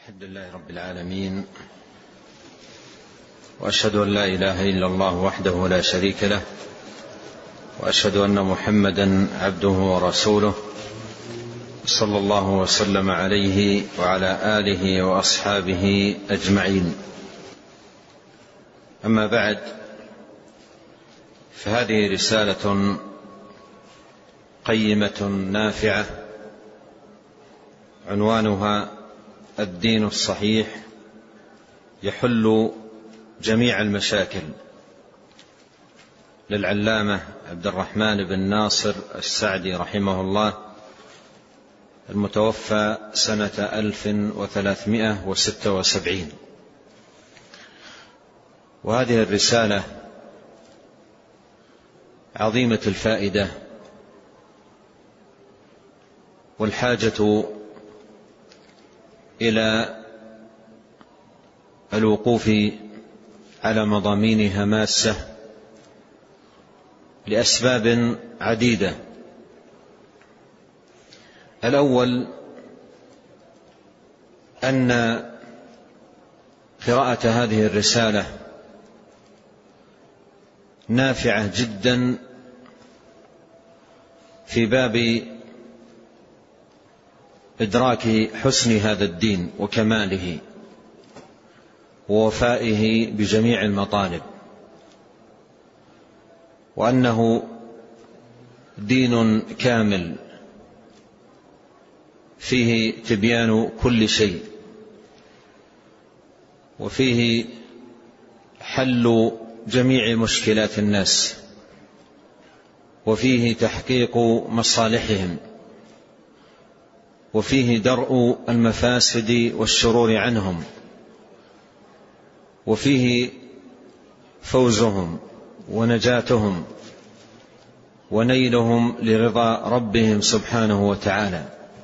الحمد لله رب العالمين، وأشهد أن لا إله إلا الله وحده لا شريك له، وأشهد أن محمدا عبده ورسوله، صلى الله وسلم عليه وعلى آله وأصحابه أجمعين. أما بعد، فهذه رسالة قيمة نافعة عنوانها الدين الصحيح يحل جميع المشاكل، للعلامة عبد الرحمن بن ناصر السعدي رحمه الله، المتوفى سنة 1376. وهذه الرسالة عظيمة الفائدة، والحاجة إلى الوقوف على مضامينها ماسة لأسباب عديدة. الأول أن قراءة هذه الرسالة نافعة جدا في باب إدراك حسن هذا الدين وكماله ووفائه بجميع المطالب، وأنه دين كامل فيه تبيان كل شيء، وفيه حل جميع مشكلات الناس، وفيه تحقيق مصالحهم، وفيه درء المفاسد والشرور عنهم، وفيه فوزهم ونجاتهم ونيلهم لرضا ربهم سبحانه وتعالى.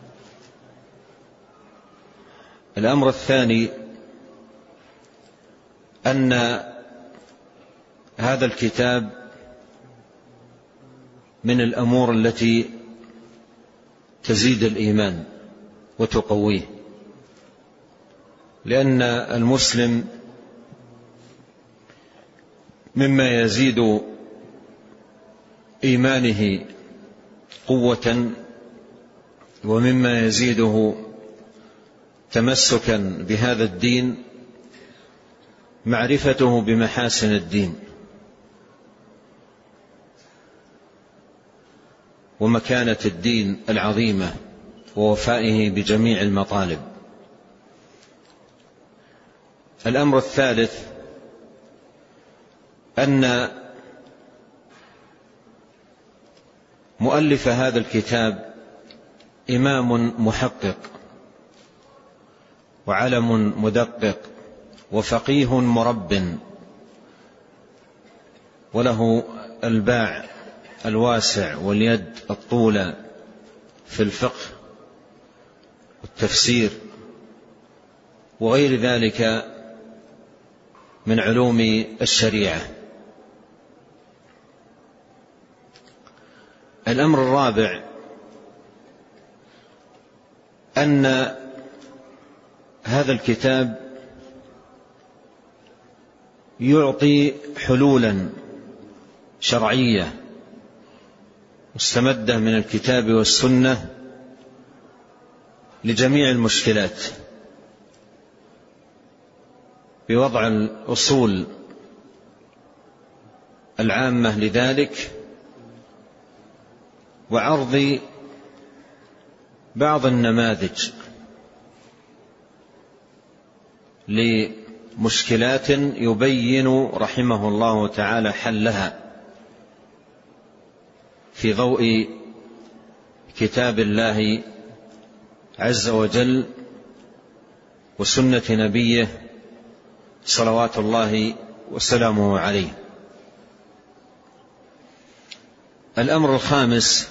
الأمر الثاني أن هذا الكتاب من الأمور التي تزيد الإيمان وتقويه، لأن المسلم مما يزيد إيمانه قوة ومما يزيده تمسكا بهذا الدين معرفته بمحاسن الدين ومكانة الدين العظيمة ووفائه بجميع المطالب. الأمر الثالث أن مؤلف هذا الكتاب إمام محقق وعلم مدقق وفقيه مرب، وله الباع الواسع واليد الطولى في الفقه والتفسير وغير ذلك من علوم الشريعة. الأمر الرابع أن هذا الكتاب يعطي حلولا شرعية مستمدة من الكتاب والسنة لجميع المشكلات، بوضع الأصول العامة لذلك، وعرض بعض النماذج لمشكلات يبين رحمه الله تعالى حلها في ضوء كتاب الله عز وجل وسنة نبيه صلوات الله وسلامه عليه. الأمر الخامس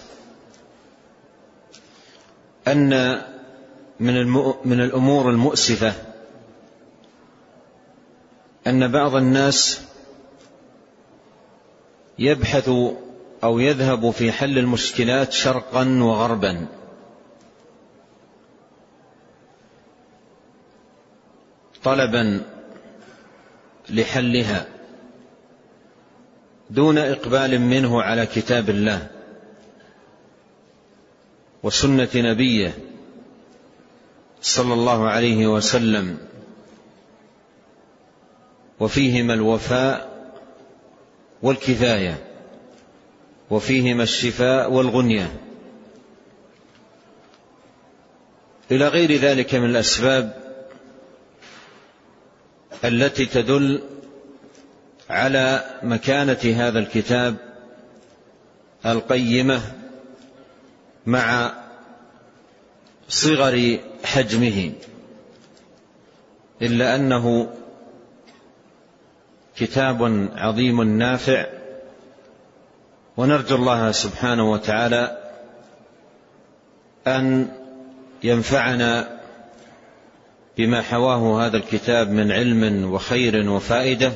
أن من الأمور المؤسفة أن بعض الناس يبحث أو يذهب في حل المشكلات شرقا وغربا، طلبا لحلها دون إقبال منه على كتاب الله وسنة نبيه صلى الله عليه وسلم، وفيهما الوفاء والكفاية، وفيهما الشفاء والغنية، إلى غير ذلك من الأسباب التي تدل على مكانة هذا الكتاب القيمة مع صغر حجمه، إلا أنه كتاب عظيم نافع، ونرجو الله سبحانه وتعالى أن ينفعنا بما حواه هذا الكتاب من علم وخير وفائدة،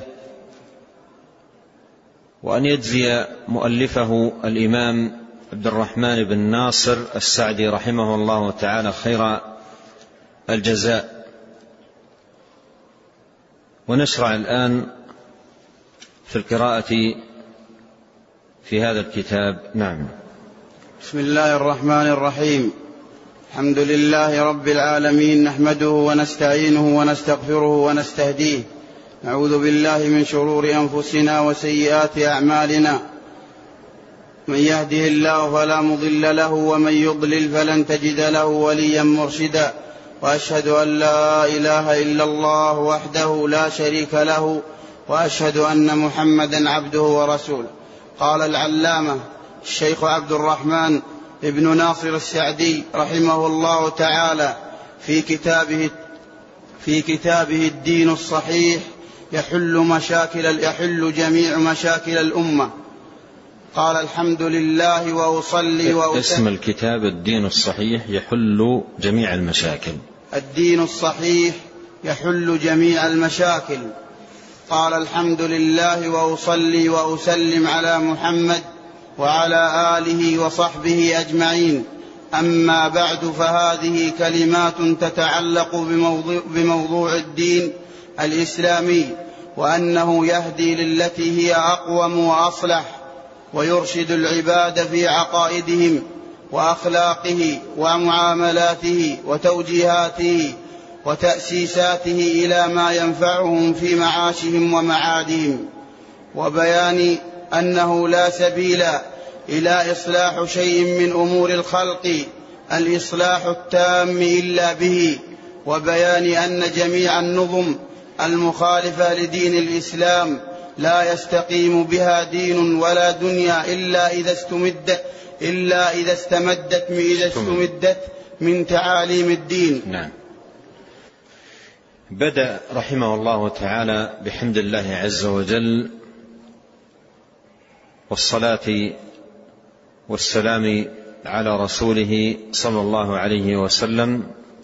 وأن يجزي مؤلفه الإمام عبد الرحمن بن ناصر السعدي رحمه الله تعالى خير الجزاء. ونشرع الآن في القراءة في هذا الكتاب. نعم. بسم الله الرحمن الرحيم. الحمد لله رب العالمين، نحمده ونستعينه ونستغفره ونستهديه، نعوذ بالله من شرور أنفسنا وسيئات أعمالنا، من يهده الله فلا مضل له ومن يضلل فلن تجد له وليا مرشدا، وأشهد أن لا إله إلا الله وحده لا شريك له، وأشهد أن محمدا عبده ورسوله. قال العلامة الشيخ عبد الرحمن ابن ناصر السعدي رحمه الله تعالى في كتابه الدين الصحيح يحل جميع مشاكل الأمة. قال الحمد لله وأصلي وأسلم. اسم الكتاب الدين الصحيح يحل جميع المشاكل. الدين الصحيح يحل جميع المشاكل. قال الحمد لله وأصلي وأسلم على محمد وعلى آله وصحبه أجمعين. أما بعد، فهذه كلمات تتعلق بموضوع الدين الإسلامي، وأنه يهدي للتي هي أقوم وأصلح، ويرشد العباد في عقائدهم وأخلاقه ومعاملاته وتوجيهاته وتأسيساته إلى ما ينفعهم في معاشهم ومعادهم، وبيان أنه لا سبيل إلى إصلاح شيء من أمور الخلق الإصلاح التام إلا به، وبيان أن جميع النظم المخالفة لدين الإسلام لا يستقيم بها دين ولا دنيا إلا إذا استمدت من تعاليم الدين. نعم. بدأ رحمه الله تعالى بحمد الله عز وجل، والصلاة والسلام على رسوله صلى الله عليه وسلم،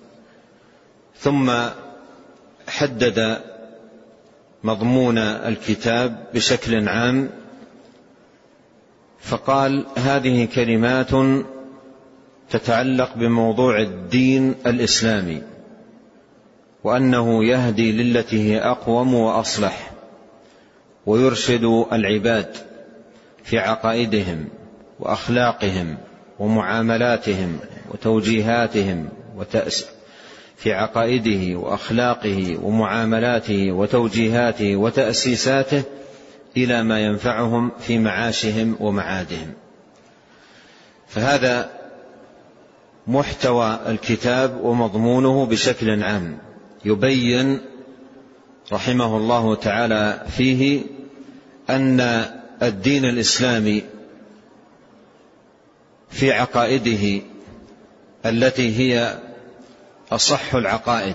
ثم حدد مضمون الكتاب بشكل عام، فقال: هذه كلمات تتعلق بموضوع الدين الإسلامي، وأنه يهدي للتي هي أقوم وأصلح، ويرشد العباد في عقائدهم وأخلاقهم ومعاملاتهم وتوجيهاتهم في عقائده وأخلاقه ومعاملاته وتوجيهاته وتأسيساته إلى ما ينفعهم في معاشهم ومعادهم. فهذا محتوى الكتاب ومضمونه بشكل عام، يبين رحمه الله تعالى فيه أن الدين الإسلامي في عقائده التي هي أصح العقائد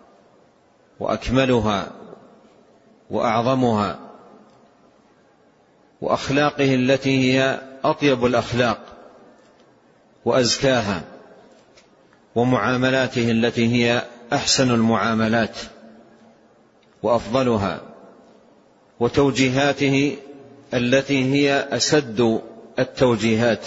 وأكملها وأعظمها، وأخلاقه التي هي أطيب الأخلاق وأزكاها، ومعاملاته التي هي أحسن المعاملات وأفضلها، وتوجيهاته التي هي أسد التوجيهات،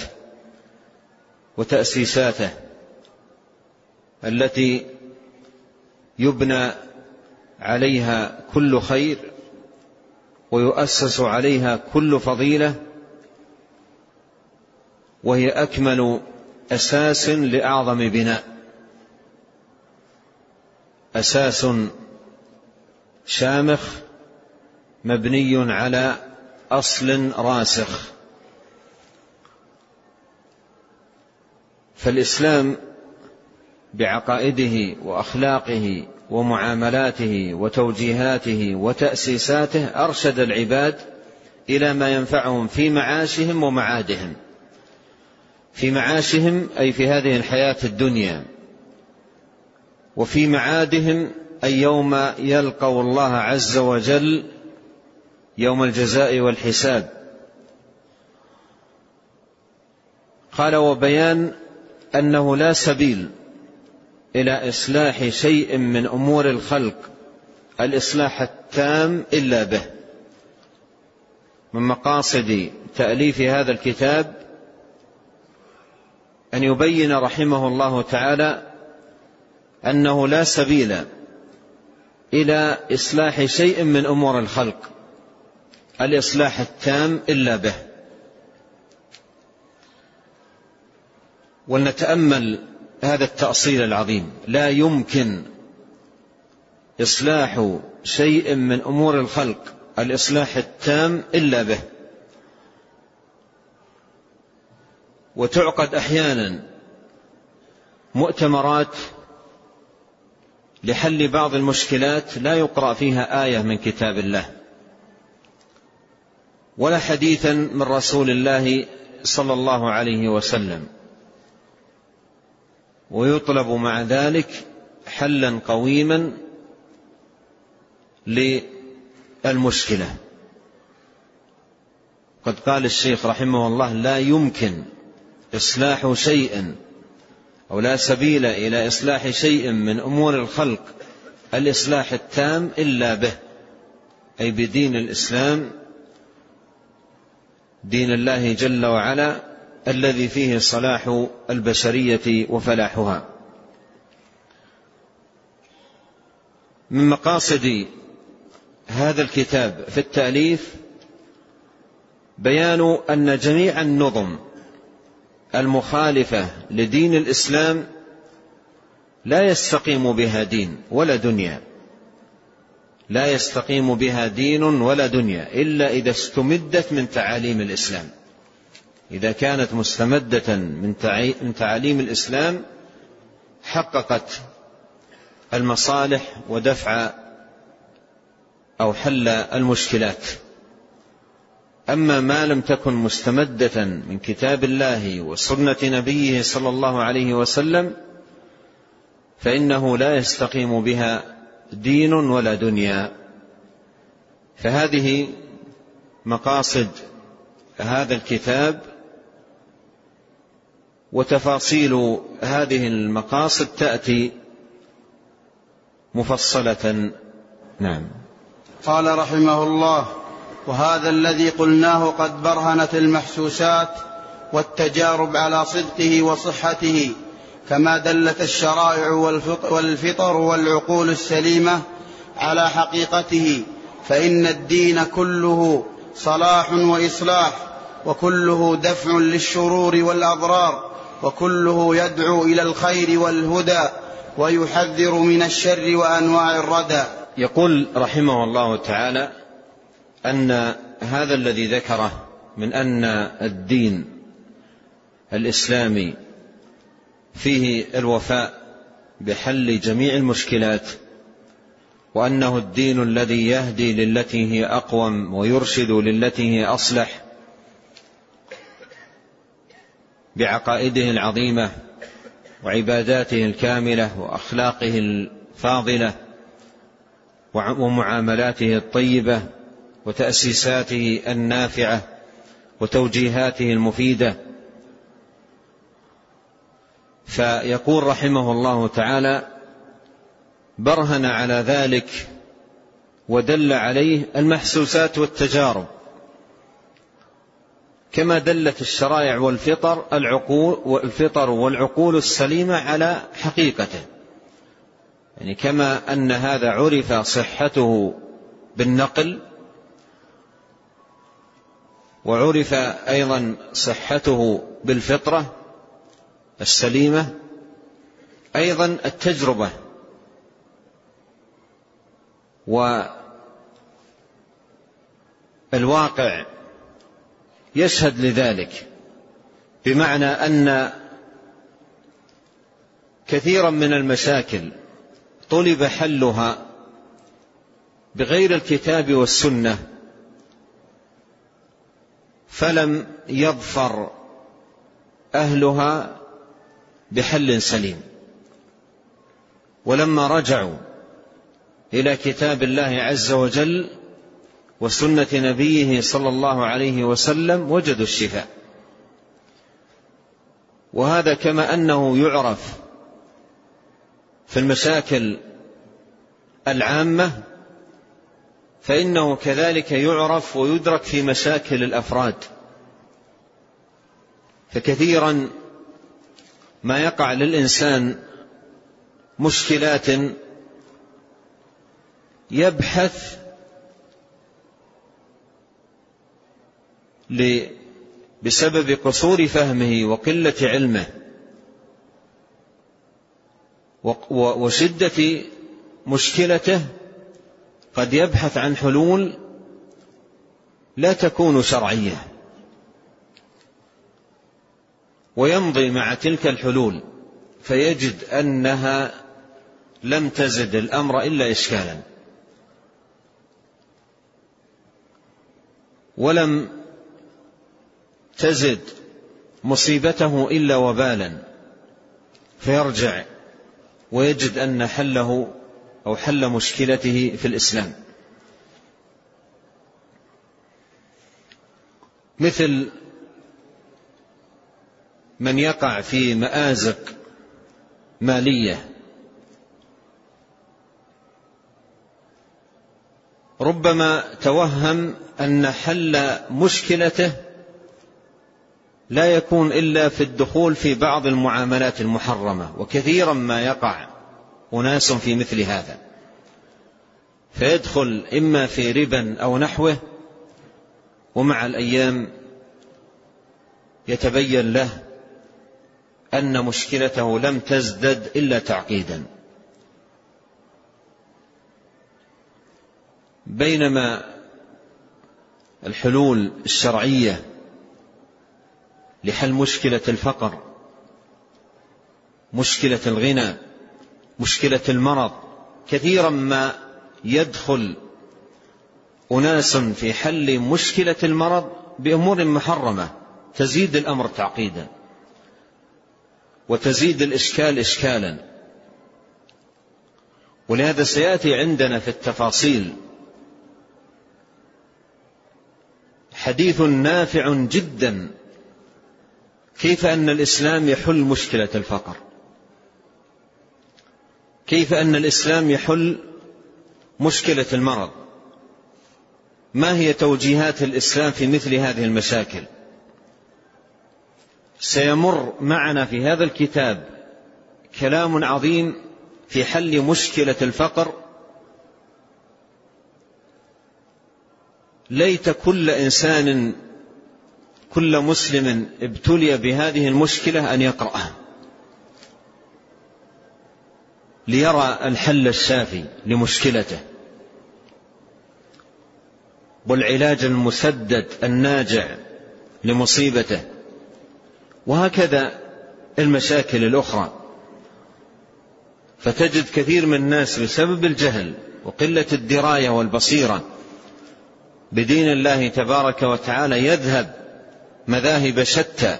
وتأسيساته التي يبنى عليها كل خير ويؤسس عليها كل فضيلة، وهي أكمل أساس لأعظم بناء، أساس شامخ مبني على أصل راسخ. فالإسلام بعقائده وأخلاقه ومعاملاته وتوجيهاته وتأسيساته أرشد العباد إلى ما ينفعهم في معاشهم ومعادهم. في معاشهم أي في هذه الحياة الدنيا، وفي معادهم أي يوم يلقوا الله عز وجل يوم الجزاء والحساب. قال: وبيان أنه لا سبيل إلى إصلاح شيء من أمور الخلق الإصلاح التام إلا به. من مقاصد تأليف هذا الكتاب أن يبين رحمه الله تعالى أنه لا سبيل إلى إصلاح شيء من أمور الخلق الإصلاح التام إلا به. ولنتأمل هذا التأصيل العظيم: لا يمكن إصلاح شيء من أمور الخلق الإصلاح التام إلا به. وتعقد أحيانا مؤتمرات لحل بعض المشكلات لا يقرأ فيها آية من كتاب الله ولا حديثا من رسول الله صلى الله عليه وسلم، ويطلب مع ذلك حلا قويما للمشكلة. قد قال الشيخ رحمه الله: لا يمكن إصلاح شيء أو لا سبيل إلى إصلاح شيء من أمور الخلق الإصلاح التام إلا به، أي بدين الإسلام، دين الله جل وعلا الذي فيه صلاح البشرية وفلاحها. من مقاصد هذا الكتاب في التأليف بيان أن جميع النظم المخالفة لدين الإسلام لا يستقيم بها دين ولا دنيا، لا يستقيم بها دين ولا دنيا إلا إذا استمدت من تعاليم الإسلام. إذا كانت مستمدة من تعاليم الإسلام حققت المصالح ودفع أو حل المشكلات. أما ما لم تكن مستمدة من كتاب الله وسنة نبيه صلى الله عليه وسلم فإنه لا يستقيم بها دين ولا دنيا. فهذه مقاصد هذا الكتاب، وتفاصيل هذه المقاصد تأتي مفصلة. نعم. قال رحمه الله: وهذا الذي قلناه قد برهنت المحسوسات والتجارب على صدقه وصحته، كما دلت الشرائع والفطر والعقول السليمة على حقيقته، فإن الدين كله صلاح وإصلاح، وكله دفع للشرور والأضرار، وكله يدعو إلى الخير والهدى، ويحذر من الشر وأنواع الردى. يقول رحمه الله تعالى أن هذا الذي ذكره من أن الدين الإسلامي فيه الوفاء بحل جميع المشكلات، وأنه الدين الذي يهدي للتي هي أقوم ويرشد للتي هي أصلح بعقائده العظيمة وعباداته الكاملة وأخلاقه الفاضلة ومعاملاته الطيبة وتأسيساته النافعة وتوجيهاته المفيدة. فيقول رحمه الله تعالى: برهن على ذلك ودل عليه المحسوسات والتجارب، كما دلت الشرائع والفطر والعقول السليمة على حقيقته. يعني كما أن هذا عرف صحته بالنقل، وعرف أيضا صحته بالفطرة السليمة، أيضا التجربة والواقع يشهد لذلك، بمعنى أن كثيرا من المشاكل طلب حلها بغير الكتاب والسنة فلم يظفر أهلها بحل سليم، ولما رجعوا إلى كتاب الله عز وجل وسنة نبيه صلى الله عليه وسلم وجدوا الشفاء. وهذا كما أنه يعرف في المشاكل العامة، فإنه كذلك يعرف ويدرك في مشاكل الأفراد. فكثيرا ما يقع للإنسان مشكلات يبحث بسبب قصور فهمه وقلة علمه وشدة مشكلته، قد يبحث عن حلول لا تكون شرعية، ويمضي مع تلك الحلول فيجد أنها لم تزد الأمر إلا إشكالا، ولم تزد مصيبته إلا وبالا، فيرجع ويجد أن حله أو حل مشكلته في الإسلام. مثل من يقع في مآزق مالية، ربما توهم أن حل مشكلته لا يكون إلا في الدخول في بعض المعاملات المحرمة، وكثيرا ما يقع أناس في مثل هذا، فيدخل إما في ربا أو نحوه، ومع الأيام يتبين له أن مشكلته لم تزدد إلا تعقيدا. بينما الحلول الشرعية لحل مشكلة الفقر، مشكلة الغنى، مشكلة المرض، كثيرا ما يدخل أناس في حل مشكلة المرض بأمور محرمة تزيد الأمر تعقيدا وتزيد الإشكال إشكالا. ولهذا سيأتي عندنا في التفاصيل حديث نافع جدا كيف أن الإسلام يحل مشكلة الفقر، كيف أن الإسلام يحل مشكلة المرض، ما هي توجيهات الإسلام في مثل هذه المشاكل. سيمر معنا في هذا الكتاب كلام عظيم في حل مشكلة الفقر، ليت كل إنسان كل مسلم ابتلي بهذه المشكلة أن يقرأها ليرى الحل الشافي لمشكلته والعلاج المسدد الناجع لمصيبته. وهكذا المشاكل الأخرى. فتجد كثير من الناس بسبب الجهل وقلة الدراية والبصيرة بدين الله تبارك وتعالى يذهب مذاهب شتى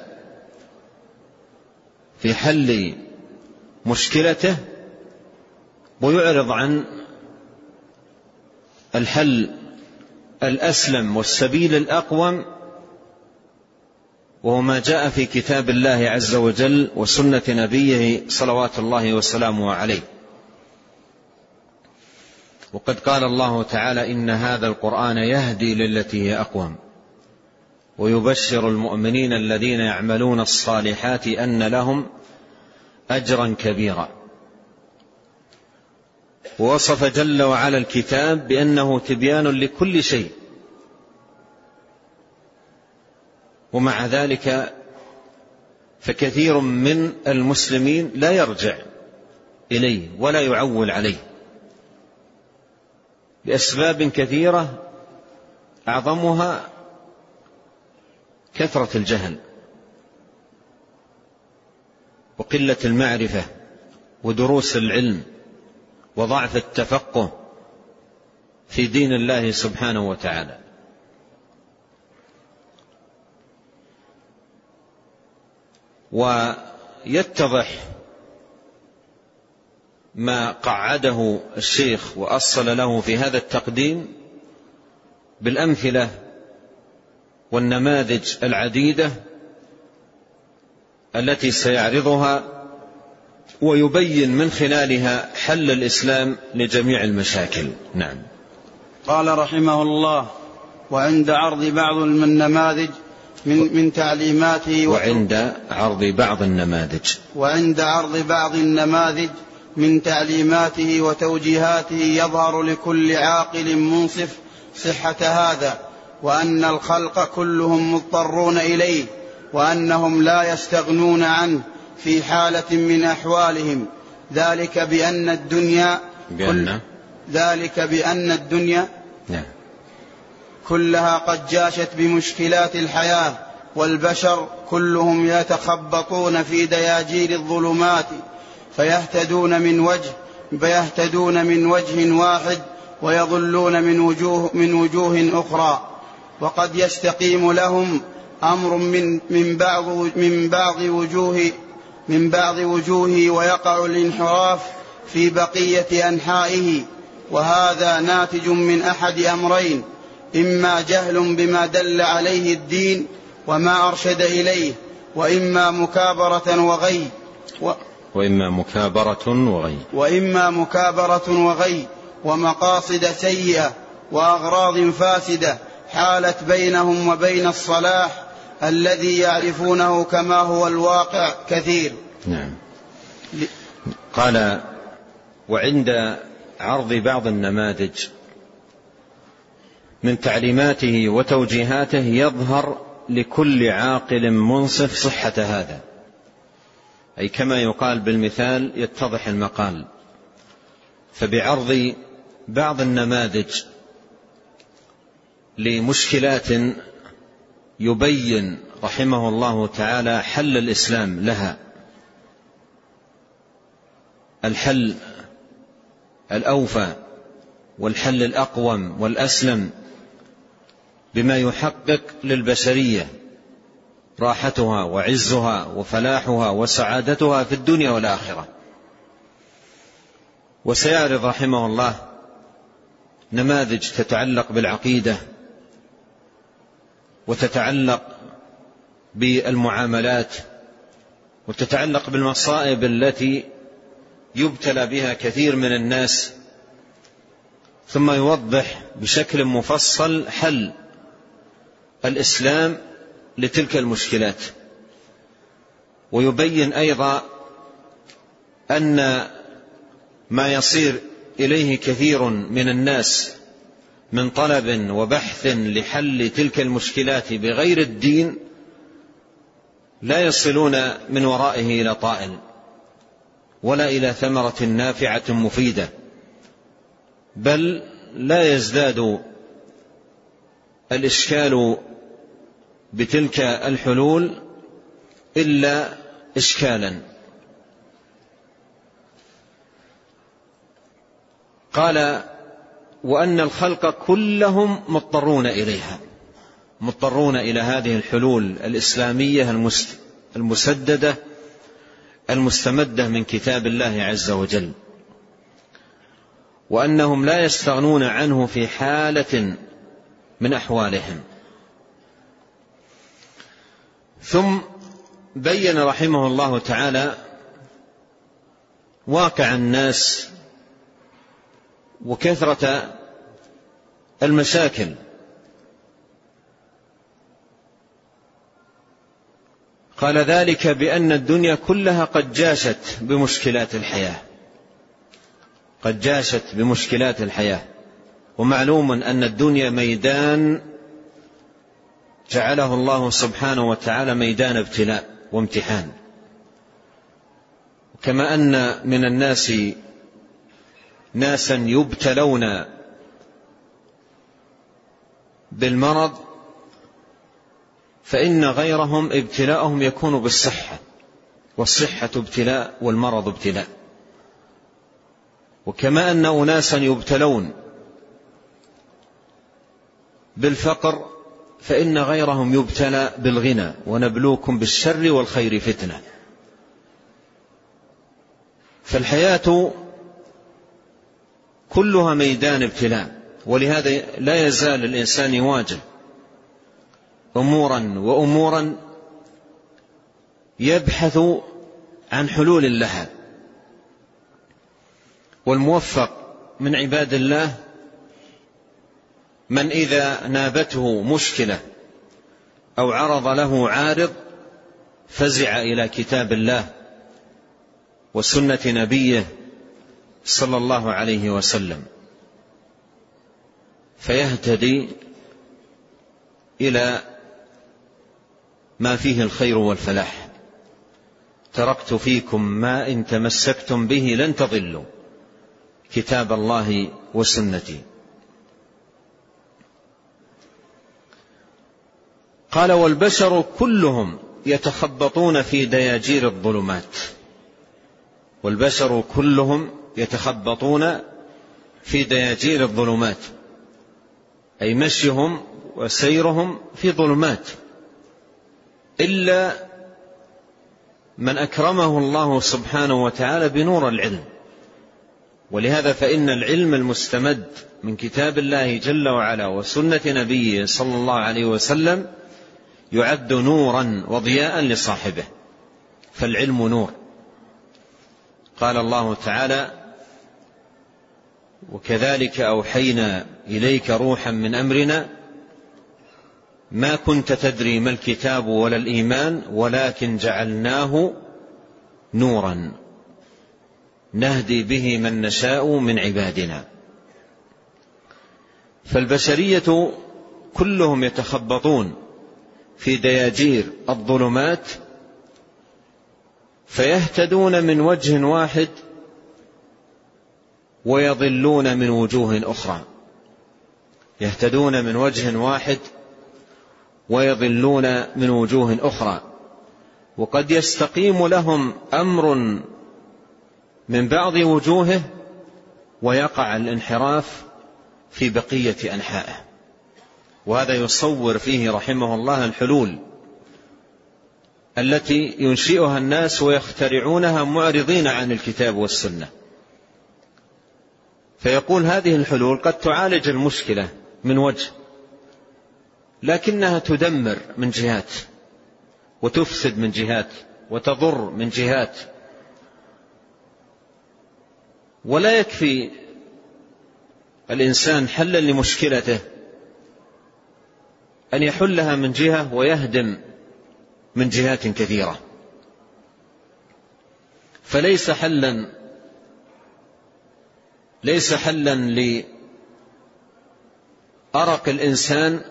في حل مشكلته، ويعرض عن الحل الأسلم والسبيل الأقوم، وهو ما جاء في كتاب الله عز وجل وسنة نبيه صلوات الله وسلامه عليه. وقد قال الله تعالى: إن هذا القرآن يهدي للتي هي أقوم ويبشر المؤمنين الذين يعملون الصالحات أن لهم أجرا كبيرا. ووصف جل وعلا الكتاب بأنه تبيان لكل شيء، ومع ذلك فكثير من المسلمين لا يرجع إليه ولا يعول عليه بأسباب كثيرة، أعظمها كثرة الجهل وقلة المعرفة ودروس العلم وضعف التفقه في دين الله سبحانه وتعالى. ويتضح ما قعده الشيخ وأصل له في هذا التقديم بالأمثلة والنماذج العديدة التي سيعرضها، ويبين من خلالها حل الإسلام لجميع المشاكل. نعم. قال رحمه الله: وعند عرض بعض النماذج من تعليماته وعند عرض بعض النماذج من تعليماته وتوجيهاته يظهر لكل عاقل منصف صحة هذا، وأن الخلق كلهم مضطرون إليه، وأنهم لا يستغنون عنه في حالة من أحوالهم، ذلك بأن الدنيا كلها قد جاشت بمشكلات الحياة، والبشر كلهم يتخبطون في دياجير الظلمات، فيهتدون من وجه واحد ويضلون من وجوه أخرى، وقد يستقيم لهم أمر من بعض وجوه ويقع الانحراف في بقية أنحائه، وهذا ناتج من أحد أمرين: إما جهل بما دل عليه الدين وما أرشد إليه، وإما مكابرة وغي ومقاصد سيئة وأغراض فاسدة حالت بينهم وبين الصلاح الذي يعرفونه كما هو الواقع كثير. نعم. قال: وعند عرض بعض النماذج من تعليماته وتوجيهاته يظهر لكل عاقل منصف صحة هذا، أي كما يقال بالمثال يتضح المقال. فبعرض بعض النماذج لمشكلات يبين رحمه الله تعالى حل الإسلام لها، الحل الأوفى والحل الأقوم والأسلم بما يحقق للبشرية راحتها وعزها وفلاحها وسعادتها في الدنيا والآخرة. وسيعرض رحمه الله نماذج تتعلق بالعقيدة وتتعلق بالمعاملات وتتعلق بالمصائب التي يبتلى بها كثير من الناس، ثم يوضح بشكل مفصل حل الإسلام لتلك المشكلات، ويبين أيضا أن ما يصير إليه كثير من الناس من طلب وبحث لحل تلك المشكلات بغير الدين لا يصلون من ورائه إلى طائل ولا إلى ثمرة نافعة مفيدة، بل لا يزداد الإشكال بتلك الحلول إلا إشكالا. قال: وأن الخلق كلهم مضطرون إليها، مضطرون إلى هذه الحلول الإسلامية المسددة المستمدة من كتاب الله عز وجل، وأنهم لا يستغنون عنه في حالة من أحوالهم. ثم بين رحمه الله تعالى واقع الناس وكثرة المشاكل، قال: ذلك بأن الدنيا كلها قد جاشت بمشكلات الحياة، قد جاشت بمشكلات الحياة. ومعلوم أن الدنيا ميدان جعله الله سبحانه وتعالى ميدان ابتلاء وامتحان. كما أن من الناس ناسا يبتلون بالمرض، فإن غيرهم ابتلاءهم يكون بالصحة، والصحة ابتلاء والمرض ابتلاء. وكما أن أناسا يبتلون بالفقر، فإن غيرهم يبتلى بالغنى. ونبلوكم بالشر والخير فتنة. فالحياة كلها ميدان ابتلاء، ولهذا لا يزال الإنسان يواجه أمورا وأمورا يبحث عن حلول لها. والموفق من عباد الله من إذا نابته مشكلة أو عرض له عارض فزع إلى كتاب الله وسنة نبيه صلى الله عليه وسلم، فيهتدي إلى ما فيه الخير والفلاح. تركت فيكم ما إن تمسكتم به لن تضلوا، كتاب الله وسنتي. قال: والبشر كلهم يتخبطون في دياجير الظلمات. والبشر كلهم يتخبطون في دياجير الظلمات، أي مشيهم وسيرهم في ظلمات، إلا من أكرمه الله سبحانه وتعالى بنور العلم. ولهذا فإن العلم المستمد من كتاب الله جل وعلا وسنة نبيه صلى الله عليه وسلم يعد نورا وضياء لصاحبه، فالعلم نور. قال الله تعالى: وكذلك أوحينا إليك روحا من أمرنا ما كنت تدري ما الكتاب ولا الإيمان ولكن جعلناه نورا نهدي به من نشاء من عبادنا. فالبشرية كلهم يتخبطون في دياجير الظلمات، فيهتدون من وجه واحد ويضلون من وجوه أخرى. يهتدون من وجه واحد ويضلون من وجوه أخرى. وقد يستقيم لهم أمر من بعض وجوهه ويقع الانحراف في بقية أنحائه. وهذا يصور فيه رحمه الله الحلول التي ينشئها الناس ويخترعونها معرضين عن الكتاب والسنة. فيقول: هذه الحلول قد تعالج المشكلة من وجه، لكنها تدمر من جهات، وتفسد من جهات، وتضر من جهات. ولا يكفي الإنسان حلا لمشكلته أن يحلها من جهة ويهدم من جهات كثيرة. فليس حلا لأرق الإنسان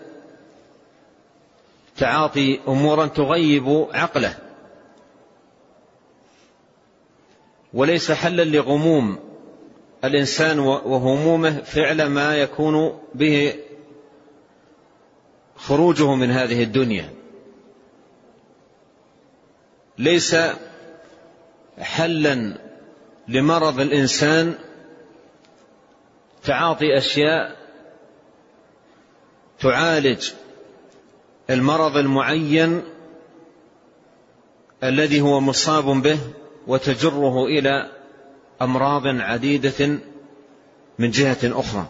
تعاطي أمورا تغيب عقله، وليس حلا لغموم الإنسان وهمومه فعل ما يكون به خروجه من هذه الدنيا. ليس حلا لمرض الإنسان تعاطي أشياء تعالج المرض المعين الذي هو مصاب به وتجره إلى أمراض عديدة من جهة أخرى.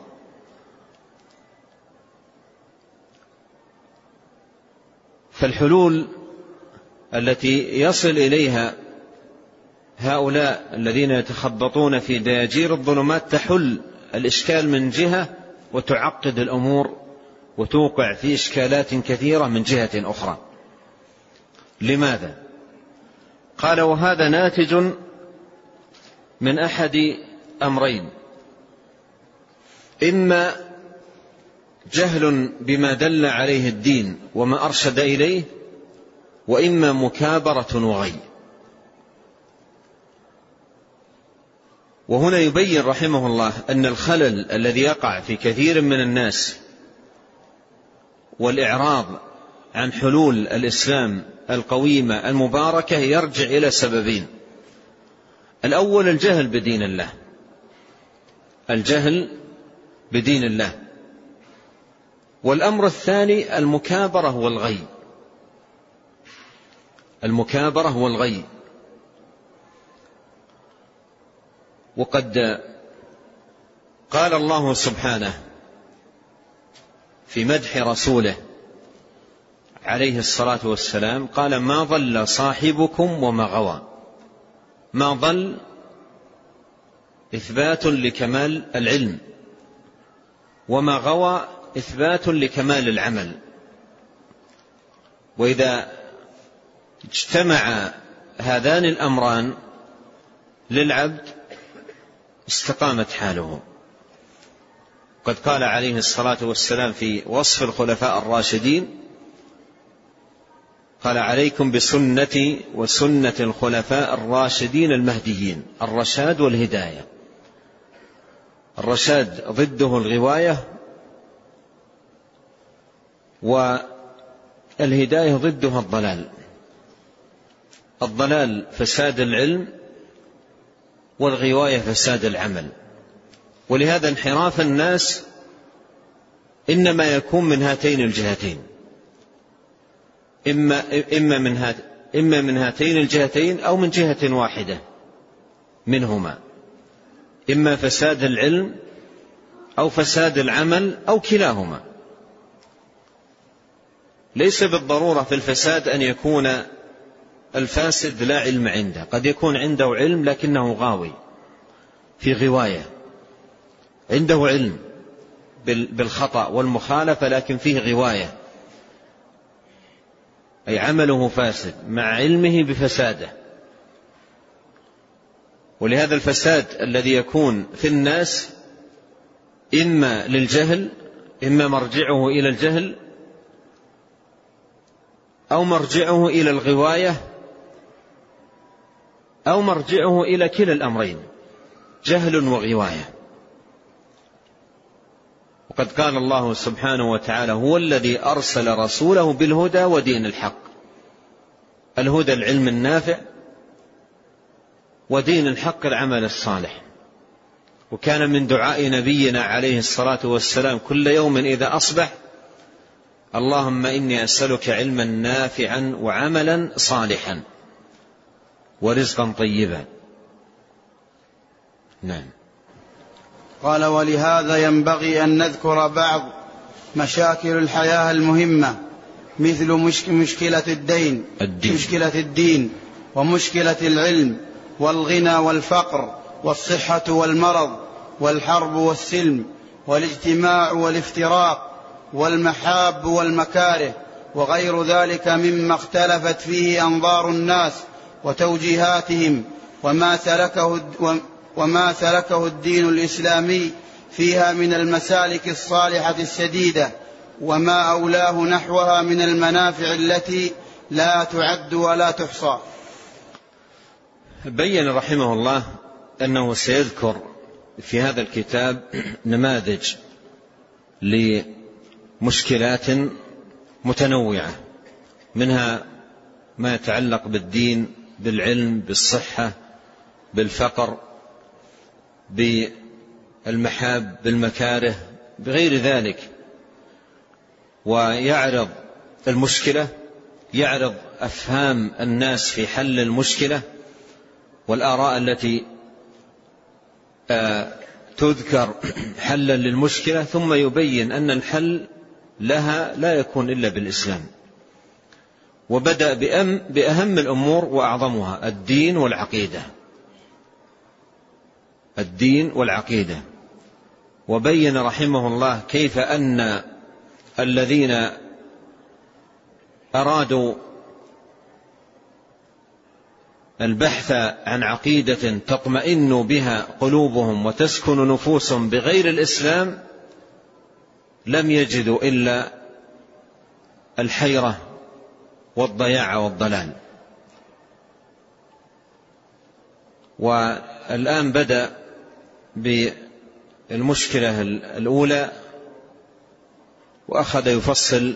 فالحلول التي يصل إليها هؤلاء الذين يتخبطون في دياجير الظلمات تحل الإشكال من جهة وتعقد الأمور وتوقع في إشكالات كثيرة من جهة أخرى. لماذا؟ قال: وهذا ناتج من أحد أمرين. إما جهل بما دل عليه الدين وما أرشد إليه، وإما مكابرة وغي. وهنا يبين رحمه الله أن الخلل الذي يقع في كثير من الناس والإعراض عن حلول الإسلام القويمة المباركة يرجع إلى سببين: الأول الجهل بدين الله، الجهل بدين الله، والأمر الثاني المكابرة والغي، المكابرة والغي. وقد قال الله سبحانه في مدح رسوله عليه الصلاة والسلام، قال: ما ضل صاحبكم وما غوى. ما ضل إثبات لكمال العلم، وما غوى إثبات لكمال العمل. وإذا اجتمع هذان الأمران للعبد استقامت حاله. قد قال عليه الصلاة والسلام في وصف الخلفاء الراشدين، قال: عليكم بسنتي وسنة الخلفاء الراشدين المهديين. الرشاد والهداية، الرشاد ضده الغواية، والهداية ضدها الضلال. الضلال فساد العلم، والغواية فساد العمل. ولهذا انحراف الناس إنما يكون من هاتين الجهتين، إما من هاتين الجهتين أو من جهة واحدة منهما، إما فساد العلم أو فساد العمل أو كلاهما. ليس بالضرورة في الفساد أن يكون الفاسد لا علم عنده، قد يكون عنده علم لكنه غاوي في غواية، عنده علم بالخطأ والمخالفة لكن فيه غواية، أي عمله فاسد مع علمه بفساده. ولهذا الفساد الذي يكون في الناس إما للجهل، إما مرجعه إلى الجهل، أو مرجعه إلى الغواية، أو مرجعه إلى كلا الأمرين، جهل وغواية. وقد قال الله سبحانه وتعالى: هو الذي أرسل رسوله بالهدى ودين الحق. الهدى العلم النافع، ودين الحق العمل الصالح. وكان من دعاء نبينا عليه الصلاة والسلام كل يوم إذا أصبح: اللهم إني أسألك علما نافعا وعملا صالحا ورزقا طيبا. نعم. قال: ولهذا ينبغي أن نذكر بعض مشاكل الحياة المهمة، مثل مشكلة الدين مشكلة الدين، ومشكلة العلم، والغنى والفقر، والصحة والمرض، والحرب والسلم، والاجتماع والافتراق، والمحاب والمكاره، وغير ذلك مما اختلفت فيه أنظار الناس وتوجيهاتهم، وما سلكه الدين الإسلامي فيها من المسالك الصالحة السديدة، وما أولاه نحوها من المنافع التي لا تعد ولا تحصى. بين رحمه الله أنه سيذكر في هذا الكتاب نماذج لمشكلات متنوعة، منها ما يتعلق بالدين، بالعلم، بالصحة، بالفقر، بالمحاب، بالمكاره، بغير ذلك. ويعرض المشكلة، يعرض أفهام الناس في حل المشكلة، والآراء التي تذكر حلا للمشكلة، ثم يبين أن الحل لها لا يكون إلا بالإسلام. وبدأ بأهم الأمور وأعظمها الدين والعقيدة، الدين والعقيدة. وبين رحمه الله كيف أن الذين أرادوا البحث عن عقيدة تطمئن بها قلوبهم وتسكن نفوسهم بغير الإسلام لم يجدوا إلا الحيرة والضياع والضلال. والآن بدأ بالمشكلة الأولى وأخذ يفصل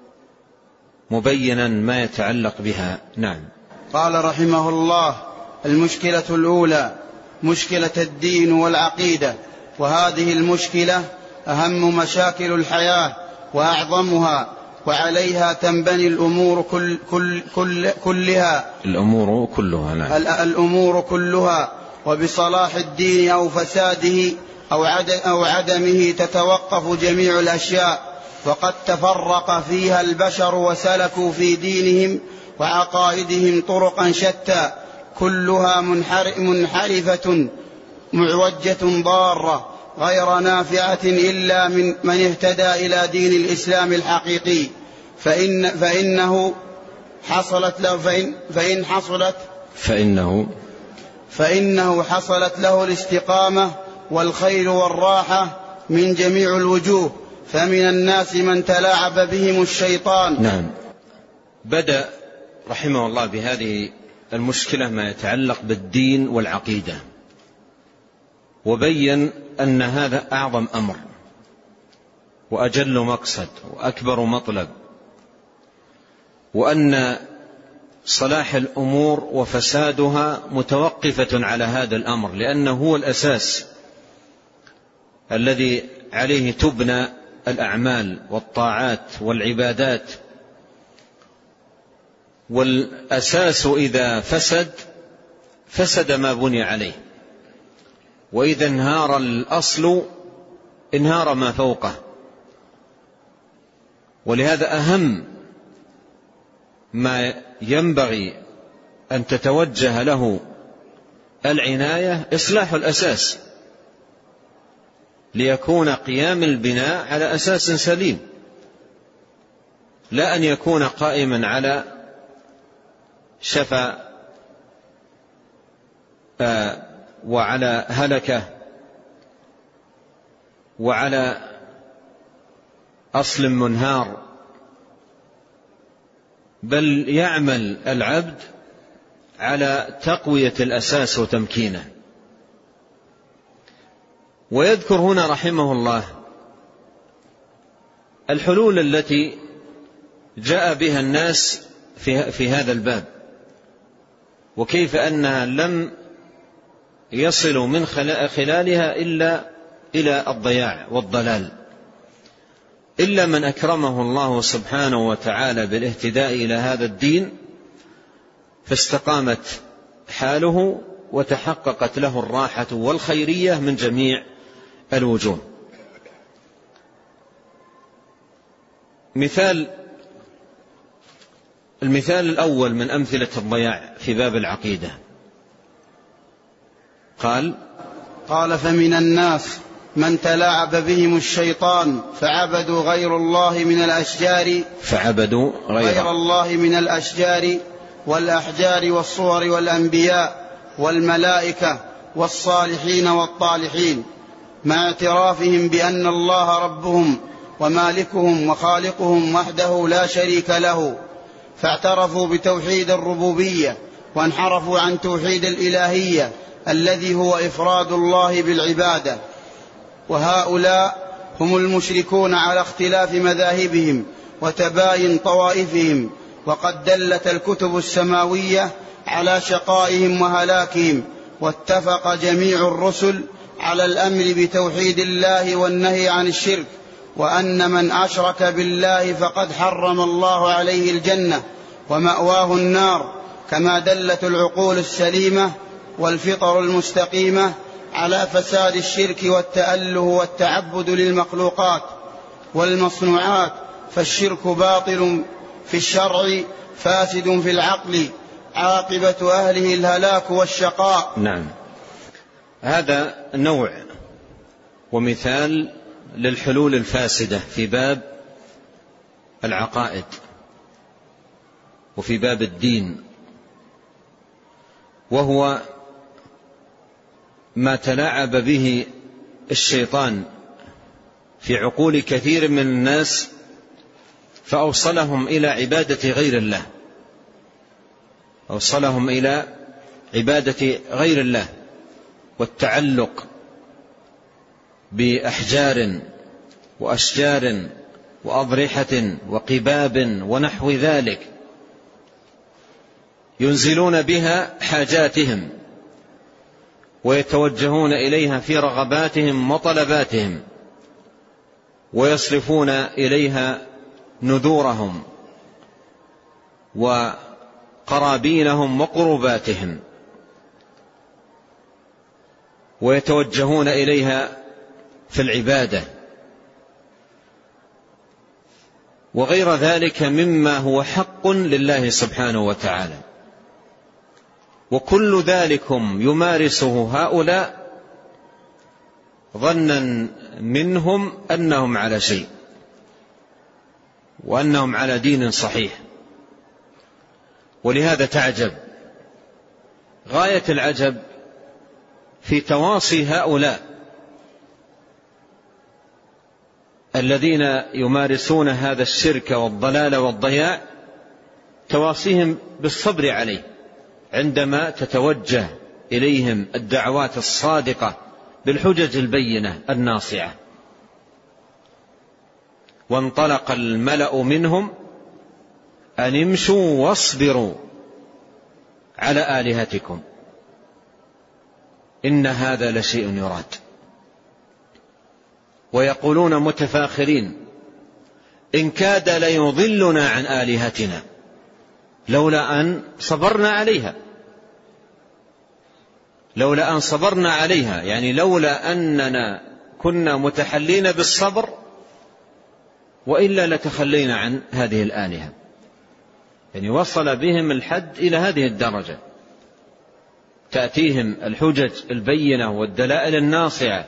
مبينا ما يتعلق بها. نعم. قال رحمه الله: المشكلة الأولى مشكلة الدين والعقيدة، وهذه المشكلة أهم مشاكل الحياة وأعظمها، وعليها تنبني الأمور كلها. الأمور كلها، وبصلاح الدين أو فساده أو عدمه تتوقف جميع الأشياء. وقد تفرق فيها البشر وسلكوا في دينهم وعقائدهم طرقا شتى، كلها منحرفة معوجة ضارة غير نافعة إلا من اهتدى إلى دين الإسلام الحقيقي، فإنه حصلت له الاستقامة والخير والراحة من جميع الوجوه. فمن الناس من تلاعب بهم الشيطان. نعم. بدأ رحمه الله بهذه المشكلة ما يتعلق بالدين والعقيدة، وبين أن هذا أعظم أمر وأجل مقصد وأكبر مطلب، وأن صلاح الأمور وفسادها متوقفة على هذا الأمر، لأنه هو الأساس الذي عليه تبنى الأعمال والطاعات والعبادات. والأساس إذا فسد ما بني عليه، وإذا انهار الأصل انهار ما فوقه. ولهذا أهم ما ينبغي أن تتوجه له العناية إصلاح الأساس، ليكون قيام البناء على أساس سليم، لا أن يكون قائما على شفا وعلى هلكة وعلى أصل منهار، بل يعمل العبد على تقوية الأساس وتمكينه. ويذكر هنا رحمه الله الحلول التي جاء بها الناس في هذا الباب، وكيف أنها لم يصلوا من خلالها إلا إلى الضياع والضلال، إلا من أكرمه الله سبحانه وتعالى بالاهتداء إلى هذا الدين فاستقامت حاله وتحققت له الراحة والخيرية من جميع الوجوه. المثال الأول من أمثلة الضياع في باب العقيدة، قال فمن الناس من تلاعب بهم الشيطان فعبدوا غير الله من الأشجار والأحجار والصور والأنبياء والملائكة والصالحين والطالحين، مع اعترافهم بأن الله ربهم ومالكهم وخالقهم وحده لا شريك له، فاعترفوا بتوحيد الربوبية وانحرفوا عن توحيد الإلهية الذي هو إفراد الله بالعبادة. وهؤلاء هم المشركون على اختلاف مذاهبهم وتباين طوائفهم، وقد دلت الكتب السماوية على شقائهم وهلاكهم، واتفق جميع الرسل على الأمر بتوحيد الله والنهي عن الشرك، وأن من أشرك بالله فقد حرم الله عليه الجنة ومأواه النار، كما دلت العقول السليمة والفطر المستقيمة على فساد الشرك والتأله والتعبد للمخلوقات والمصنوعات. فالشرك باطل في الشرع فاسد في العقل، عاقبة أهله الهلاك والشقاء. نعم. هذا نوع ومثال للحلول الفاسدة في باب العقائد وفي باب الدين، وهو ما تلاعب به الشيطان في عقول كثير من الناس فأوصلهم إلى عبادة غير الله، أوصلهم إلى عبادة غير الله والتعلق بأحجار وأشجار وأضرحة وقباب ونحو ذلك، ينزلون بها حاجاتهم ويتوجهون إليها في رغباتهم وطلباتهم، ويصرفون إليها نذورهم وقرابينهم وقرباتهم، ويتوجهون إليها في العبادة وغير ذلك مما هو حق لله سبحانه وتعالى. وكل ذلكم يمارسه هؤلاء ظنا منهم أنهم على شيء وأنهم على دين صحيح. ولهذا تعجب غاية العجب في تواصي هؤلاء الذين يمارسون هذا الشرك والضلال والضياع، تواصيهم بالصبر عليه عندما تتوجه إليهم الدعوات الصادقة بالحجج البينة الناصعة. وانطلق الملأ منهم أن امشوا واصبروا على آلهتكم إن هذا لشيء يراد. ويقولون متفاخرين إن كاد ليضلنا عن آلهتنا لولا أن صبرنا عليها، لولا أن صبرنا عليها، يعني لولا أننا كنا متحلين بالصبر وإلا لتخلينا عن هذه الآلهة. يعني وصل بهم الحد إلى هذه الدرجة، تأتيهم الحجج البينة والدلائل الناصعة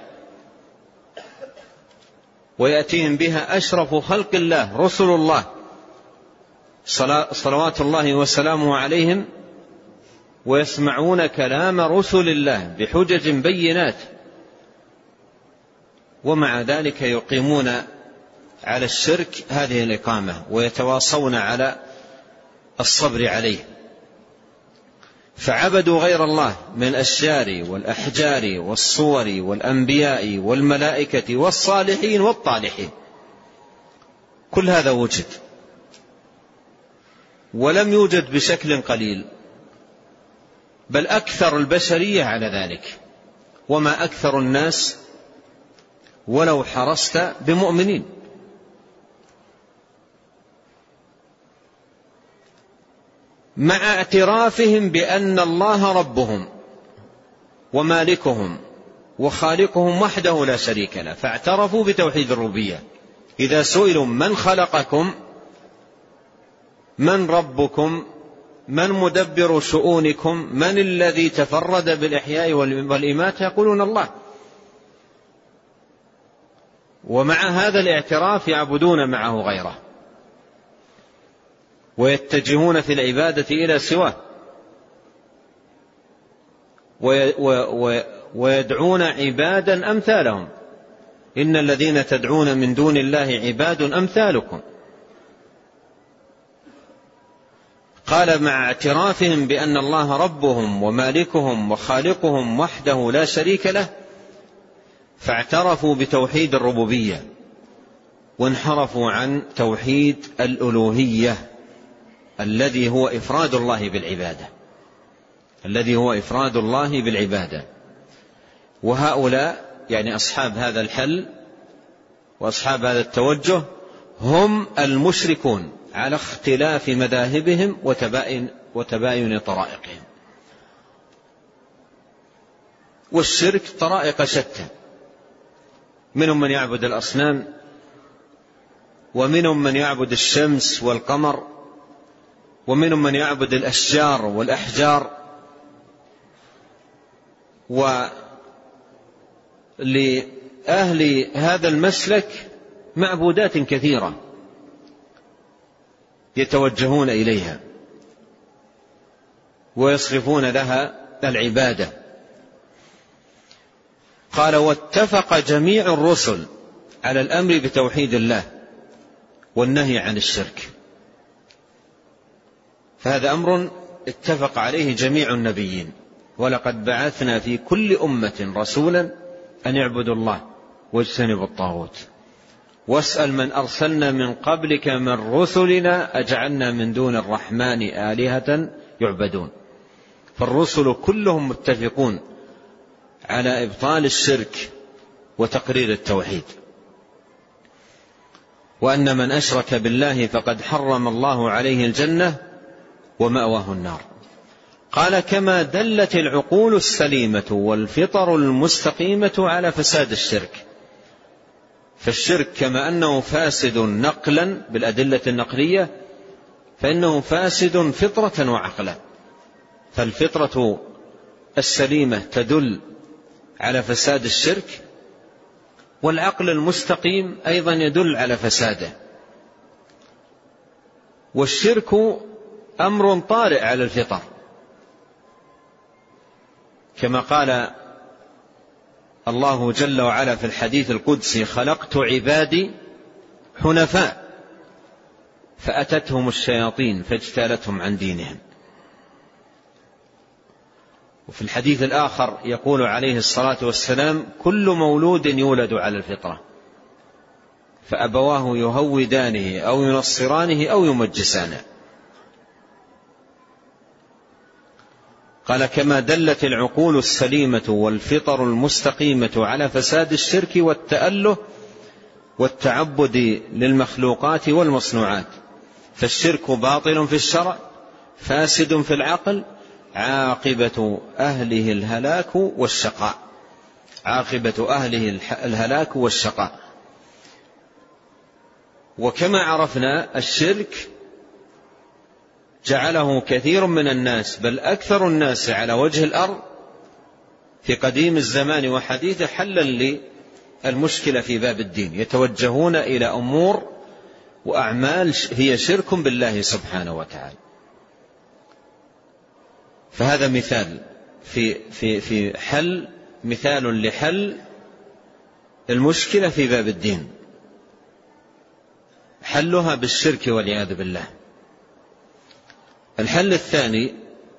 ويأتيهم بها أشرف خلق الله رسل الله صلوات الله وسلامه عليهم، ويسمعون كلام رسل الله بحجج بينات، ومع ذلك يقيمون على الشرك هذه الإقامة ويتواصون على الصبر عليه. فعبدوا غير الله من الأشجار والأحجار والصور والأنبياء والملائكة والصالحين والطالحين. كل هذا وجد، ولم يوجد بشكل قليل، بل أكثر البشرية على ذلك، وما أكثر الناس ولو حرصت بمؤمنين. مع اعترافهم بأن الله ربهم ومالكهم وخالقهم وحده لا شريك له، فاعترفوا بتوحيد الربوبية. إذا سئلوا من خلقكم، من ربكم، من مدبر شؤونكم، من الذي تفرد بالإحياء والإماتة، يقولون الله. ومع هذا الاعتراف يعبدون معه غيره ويتجهون في العبادة إلى سواه ويدعون عبادا أمثالهم. إن الذين تدعون من دون الله عباد أمثالكم. قال مع اعترافهم بأن الله ربهم ومالكهم وخالقهم وحده لا شريك له، فاعترفوا بتوحيد الربوبية وانحرفوا عن توحيد الألوهية الذي هو إفراد الله بالعبادة، الذي هو إفراد الله بالعبادة. وهؤلاء يعني أصحاب هذا الحل وأصحاب هذا التوجه هم المشركون على اختلاف مذاهبهم وتباين طرائقهم. والشرك طرائق شتى، منهم من يعبد الأصنام، ومنهم من يعبد الشمس والقمر، ومنهم من يعبد الأشجار والأحجار. ولأهل هذا المسلك معبودات كثيرة يتوجهون إليها ويصرفون لها العبادة. قال واتفق جميع الرسل على الأمر بتوحيد الله والنهي عن الشرك، فهذا أمر اتفق عليه جميع النبيين. ولقد بعثنا في كل أمة رسولا أن يعبدوا الله واجتنبوا الطاغوت واسأل من أرسلنا من قبلك من رسلنا أجعلنا من دون الرحمن آلهة يعبدون. فالرسل كلهم متفقون على إبطال الشرك وتقرير التوحيد، وأن من أشرك بالله فقد حرم الله عليه الجنة ومأواه النار. قال كما دلت العقول السليمة والفطر المستقيمة على فساد الشرك. فالشرك كما أنه فاسد نقلا بالأدلة النقلية فإنه فاسد فطرة وعقلا. فالفطرة السليمة تدل على فساد الشرك، والعقل المستقيم أيضا يدل على فساده. والشرك أمر طارئ على الفطر، كما قال الله جل وعلا في الحديث القدسي: خلقت عبادي حنفاء فأتتهم الشياطين فاجتالتهم عن دينهم. وفي الحديث الآخر يقول عليه الصلاة والسلام: كل مولود يولد على الفطرة فأبواه يهودانه أو ينصرانه أو يمجسانه. قال كما دلت العقول السليمة والفطر المستقيمة على فساد الشرك والتأله والتعبد للمخلوقات والمصنوعات. فالشرك باطل في الشرع فاسد في العقل، عاقبة أهله الهلاك والشقاء. عاقبة أهله الهلاك والشقاء. وكما عرفنا الشرك جعله كثير من الناس بل أكثر الناس على وجه الأرض في قديم الزمان وحديثه حلا للمشكلة في باب الدين، يتوجهون إلى أمور وأعمال هي شرك بالله سبحانه وتعالى. فهذا مثال في حل، مثال لحل المشكلة في باب الدين، حلها بالشرك والعياذ بالله. الحل الثاني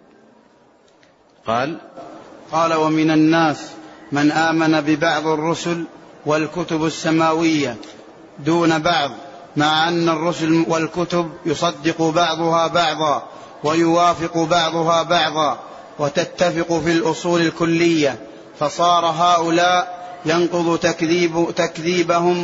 قال ومن الناس من آمن ببعض الرسل والكتب السماوية دون بعض، مع أن الرسل والكتب يصدق بعضها بعضا ويوافق بعضها بعضا وتتفق في الأصول الكلية، فصار هؤلاء ينقض تكذيبهم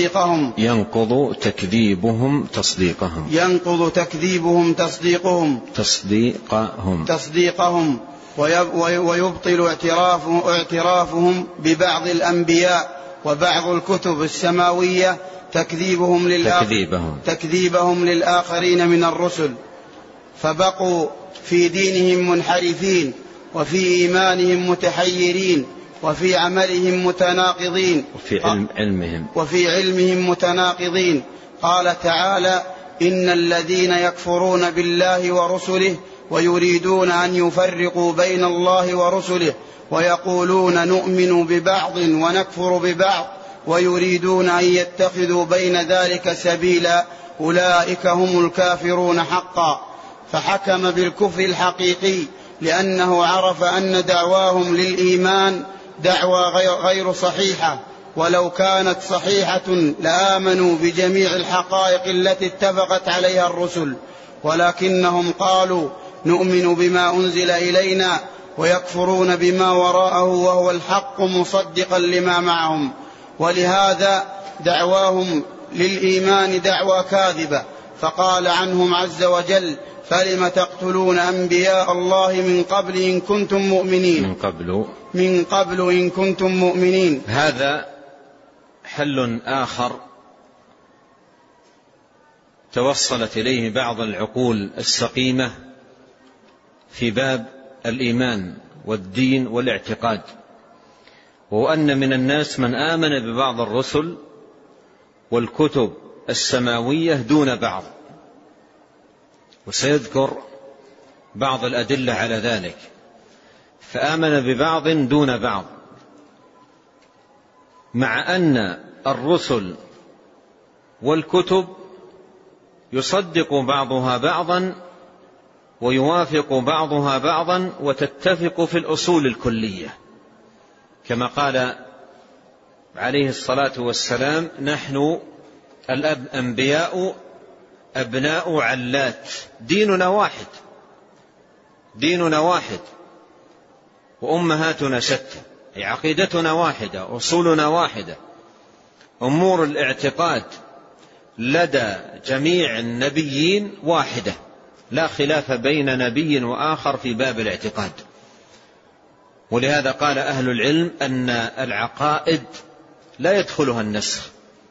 تصديقهم ويبطل اعترافهم ببعض الأنبياء وبعض الكتب السماوية تكذيبهم للآخرين من الرسل، فبقوا في دينهم منحرفين وفي إيمانهم متحيرين وفي عملهم متناقضين وفي علمهم متناقضين. قال تعالى: إن الذين يكفرون بالله ورسله ويريدون أن يفرقوا بين الله ورسله ويقولون نؤمن ببعض ونكفر ببعض ويريدون أن يتخذوا بين ذلك سبيلا أولئك هم الكافرون حقا. فحكم بالكفر الحقيقي لأنه عرف أن دعواهم للإيمان دعوى غير صحيحة، ولو كانت صحيحة لآمنوا بجميع الحقائق التي اتفقت عليها الرسل، ولكنهم قالوا نؤمن بما أنزل إلينا ويكفرون بما وراءه وهو الحق مصدقا لما معهم، ولهذا دعواهم للإيمان دعوى كاذبة. فقال عنهم عز وجل: فلم تقتلون أنبياء الله من قبل إن كنتم مؤمنين. هذا حل آخر توصلت إليه بعض العقول السقيمة في باب الإيمان والدين والاعتقاد، وهو أن من الناس من آمن ببعض الرسل والكتب السماوية دون بعض، وسيذكر بعض الأدلة على ذلك. فآمن ببعض دون بعض، مع أن الرسل والكتب يصدق بعضها بعضا ويوافق بعضها بعضا وتتفق في الأصول الكلية، كما قال عليه الصلاة والسلام: نحن الأنبياء أبناء علات، ديننا واحد وأمهاتنا شتى، عقيدتنا واحدة، أصولنا واحدة، أمور الاعتقاد لدى جميع النبيين واحدة، لا خلاف بين نبي وآخر في باب الاعتقاد. ولهذا قال أهل العلم أن العقائد لا يدخلها النسخ،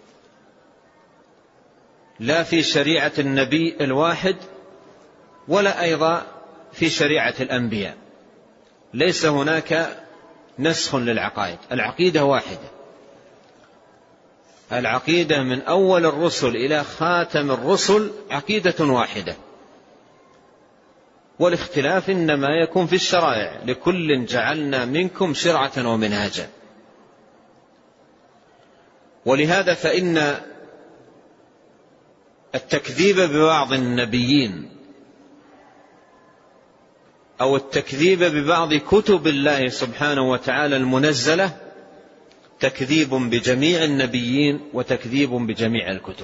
لا في شريعة النبي الواحد ولا أيضا في شريعة الأنبياء، ليس هناك نسخ للعقائد، العقيدة واحدة، العقيدة من أول الرسل إلى خاتم الرسل عقيدة واحدة، والاختلاف إنما يكون في الشرائع، لكل جعلنا منكم شرعة ومنهاجا. ولهذا فإن التكذيب ببعض النبيين أو التكذيب ببعض كتب الله سبحانه وتعالى المنزلة تكذيب بجميع النبيين وتكذيب بجميع الكتب.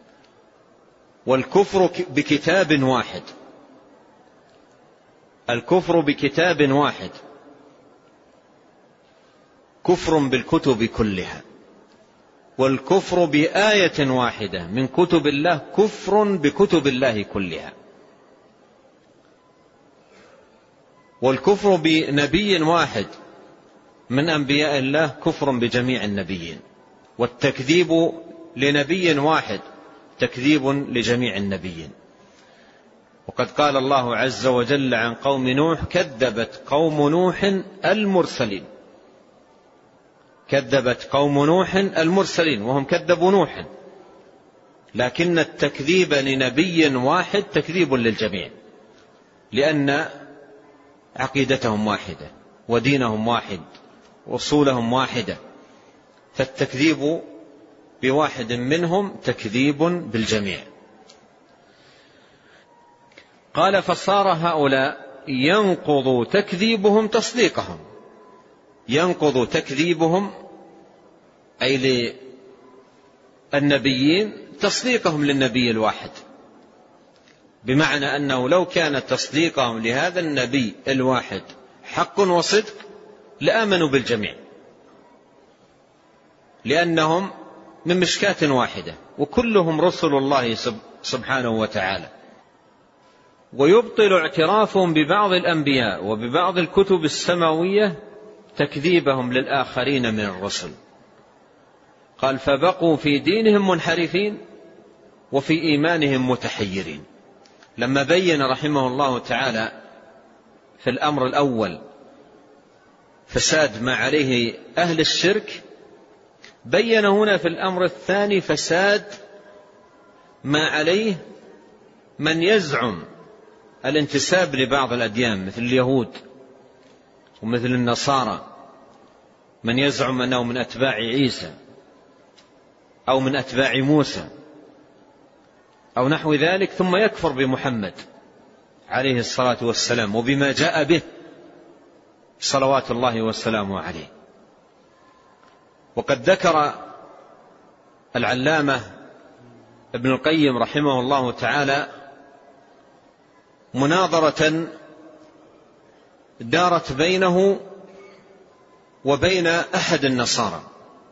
والكفر بكتاب واحد، الكفر بكتاب واحد كفر بالكتب كلها، والكفر بآية واحدة من كتب الله كفر بكتب الله كلها، والكفر بنبي واحد من أنبياء الله كفر بجميع النبيين، والتكذيب لنبي واحد تكذيب لجميع النبيين. وقد قال الله عز وجل عن قوم نوح: كذبت قوم نوح المرسلين، كذبت قوم نوح المرسلين، وهم كذبوا نوحا، لكن التكذيب لنبي واحد تكذيب للجميع، لأن عقيدتهم واحدة ودينهم واحد وأصولهم واحدة، فالتكذيب بواحد منهم تكذيب بالجميع. قال: فصار هؤلاء ينقض تكذيبهم تصديقهم، ينقض تكذيبهم أي للنبيين تصديقهم للنبي الواحد، بمعنى أنه لو كان تصديقهم لهذا النبي الواحد حق وصدق لآمنوا بالجميع، لأنهم من مشكاة واحدة وكلهم رسل الله سبحانه وتعالى. ويبطل اعترافهم ببعض الأنبياء وببعض الكتب السماوية تكذيبهم للآخرين من الرسل. قال: فبقوا في دينهم منحرفين وفي إيمانهم متحيرين. لما بين رحمه الله تعالى في الأمر الأول فساد ما عليه أهل الشرك، بين هنا في الأمر الثاني فساد ما عليه من يزعم الانتساب لبعض الأديان مثل اليهود ومثل النصارى، من يزعم أنه من أتباع عيسى أو من أتباع موسى أو نحو ذلك، ثم يكفر بمحمد عليه الصلاة والسلام وبما جاء به صلوات الله والسلام عليه. وقد ذكر العلامة ابن القيم رحمه الله تعالى مناظرة دارت بينه وبين أحد النصارى،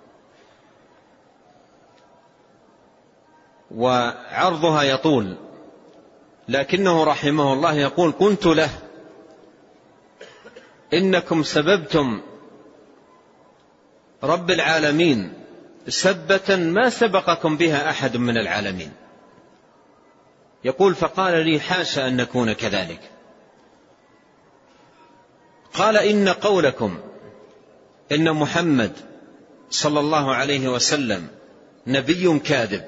وعرضها يطول، لكنه رحمه الله يقول: قلت له: إنكم سببتم رب العالمين سبة ما سبقكم بها أحد من العالمين. يقول: فقال لي: حاشا أن نكون كذلك. قال: إن قولكم إن محمد صلى الله عليه وسلم نبي كاذب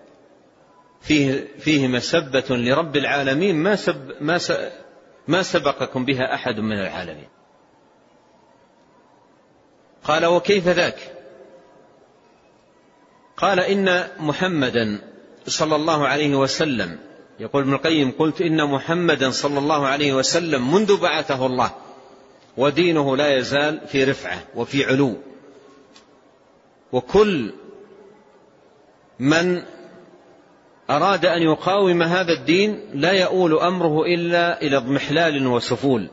فيه مسبة لرب العالمين ما سبقكم بها أحد من العالمين. قال: وكيف ذاك؟ قال إن محمدا صلى الله عليه وسلم، يقول ابن القيم: قلت إن محمدا صلى الله عليه وسلم منذ بعثه الله ودينه لا يزال في رفعة وفي علو، وكل من أراد أن يقاوم هذا الدين لا يؤول أمره إلا إلى اضمحلال وسفول.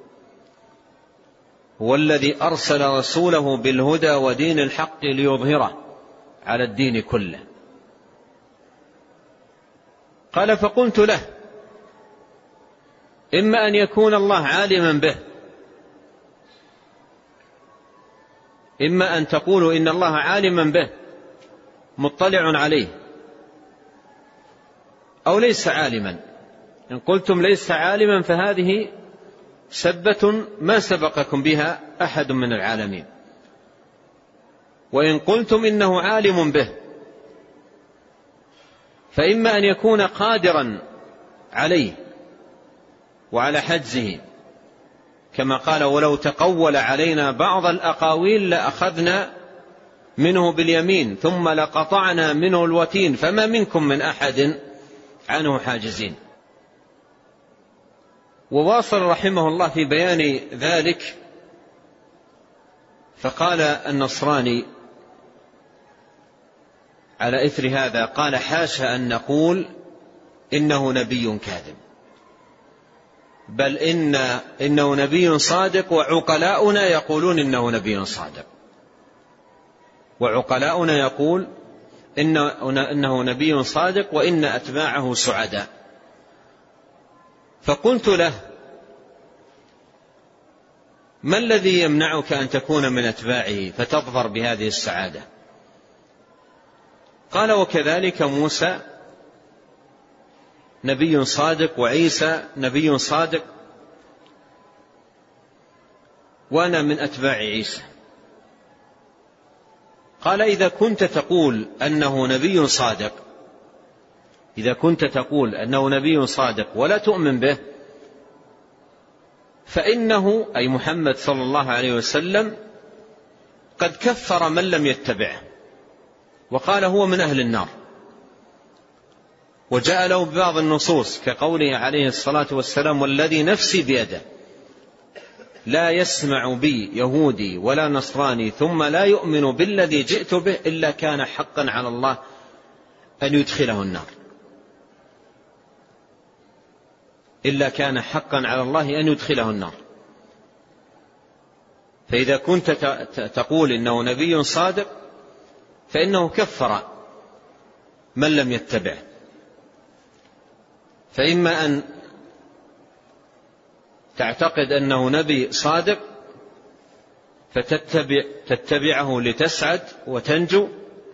هو الذي أرسل رسوله بالهدى ودين الحق ليظهره على الدين كله. قال: فقلت له: إما أن يكون الله عالما به، إما أن تقولوا إن الله عالما به مطلع عليه، أو ليس عالما. إن قلتم ليس عالما فهذه سبة ما سبقكم بها أحد من العالمين، وإن قلتم إنه عالم به فإما أن يكون قادرا عليه وعلى حجزه، كما قال: ولو تقول علينا بعض الأقاويل لأخذنا منه باليمين ثم لقطعنا منه الوتين فما منكم من أحد عنه حاجزين. وواصل رحمه الله في بيان ذلك فقال النصراني على إثر هذا: قال: حاشا أن نقول إنه نبي كاذب، بل إنه نبي صادق، وعقلاؤنا يقولون إنه نبي صادق، وعقلاؤنا يقول إنه نبي صادق وإن أتباعه سعداء. فقلت له: ما الذي يمنعك أن تكون من أتباعه فتظفر بهذه السعادة؟ قال: وكذلك موسى نبي صادق، وعيسى نبي صادق، وأنا من أتباع عيسى. قال: إذا كنت تقول أنه نبي صادق، إذا كنت تقول أنه نبي صادق ولا تؤمن به، فإنه أي محمد صلى الله عليه وسلم قد كفر من لم يتبعه، وقال هو من أهل النار، وجاء له ببعض النصوص كقوله عليه الصلاة والسلام: والذي نفسي بيده لا يسمع بي يهودي ولا نصراني ثم لا يؤمن بالذي جئت به إلا كان حقا على الله أن يدخله النار، إلا كان حقا على الله أن يدخله النار. فإذا كنت تقول إنه نبي صادق فإنه كفر من لم يتبعه، فإما أن تعتقد أنه نبي صادق فتتبعه لتسعد وتنجو،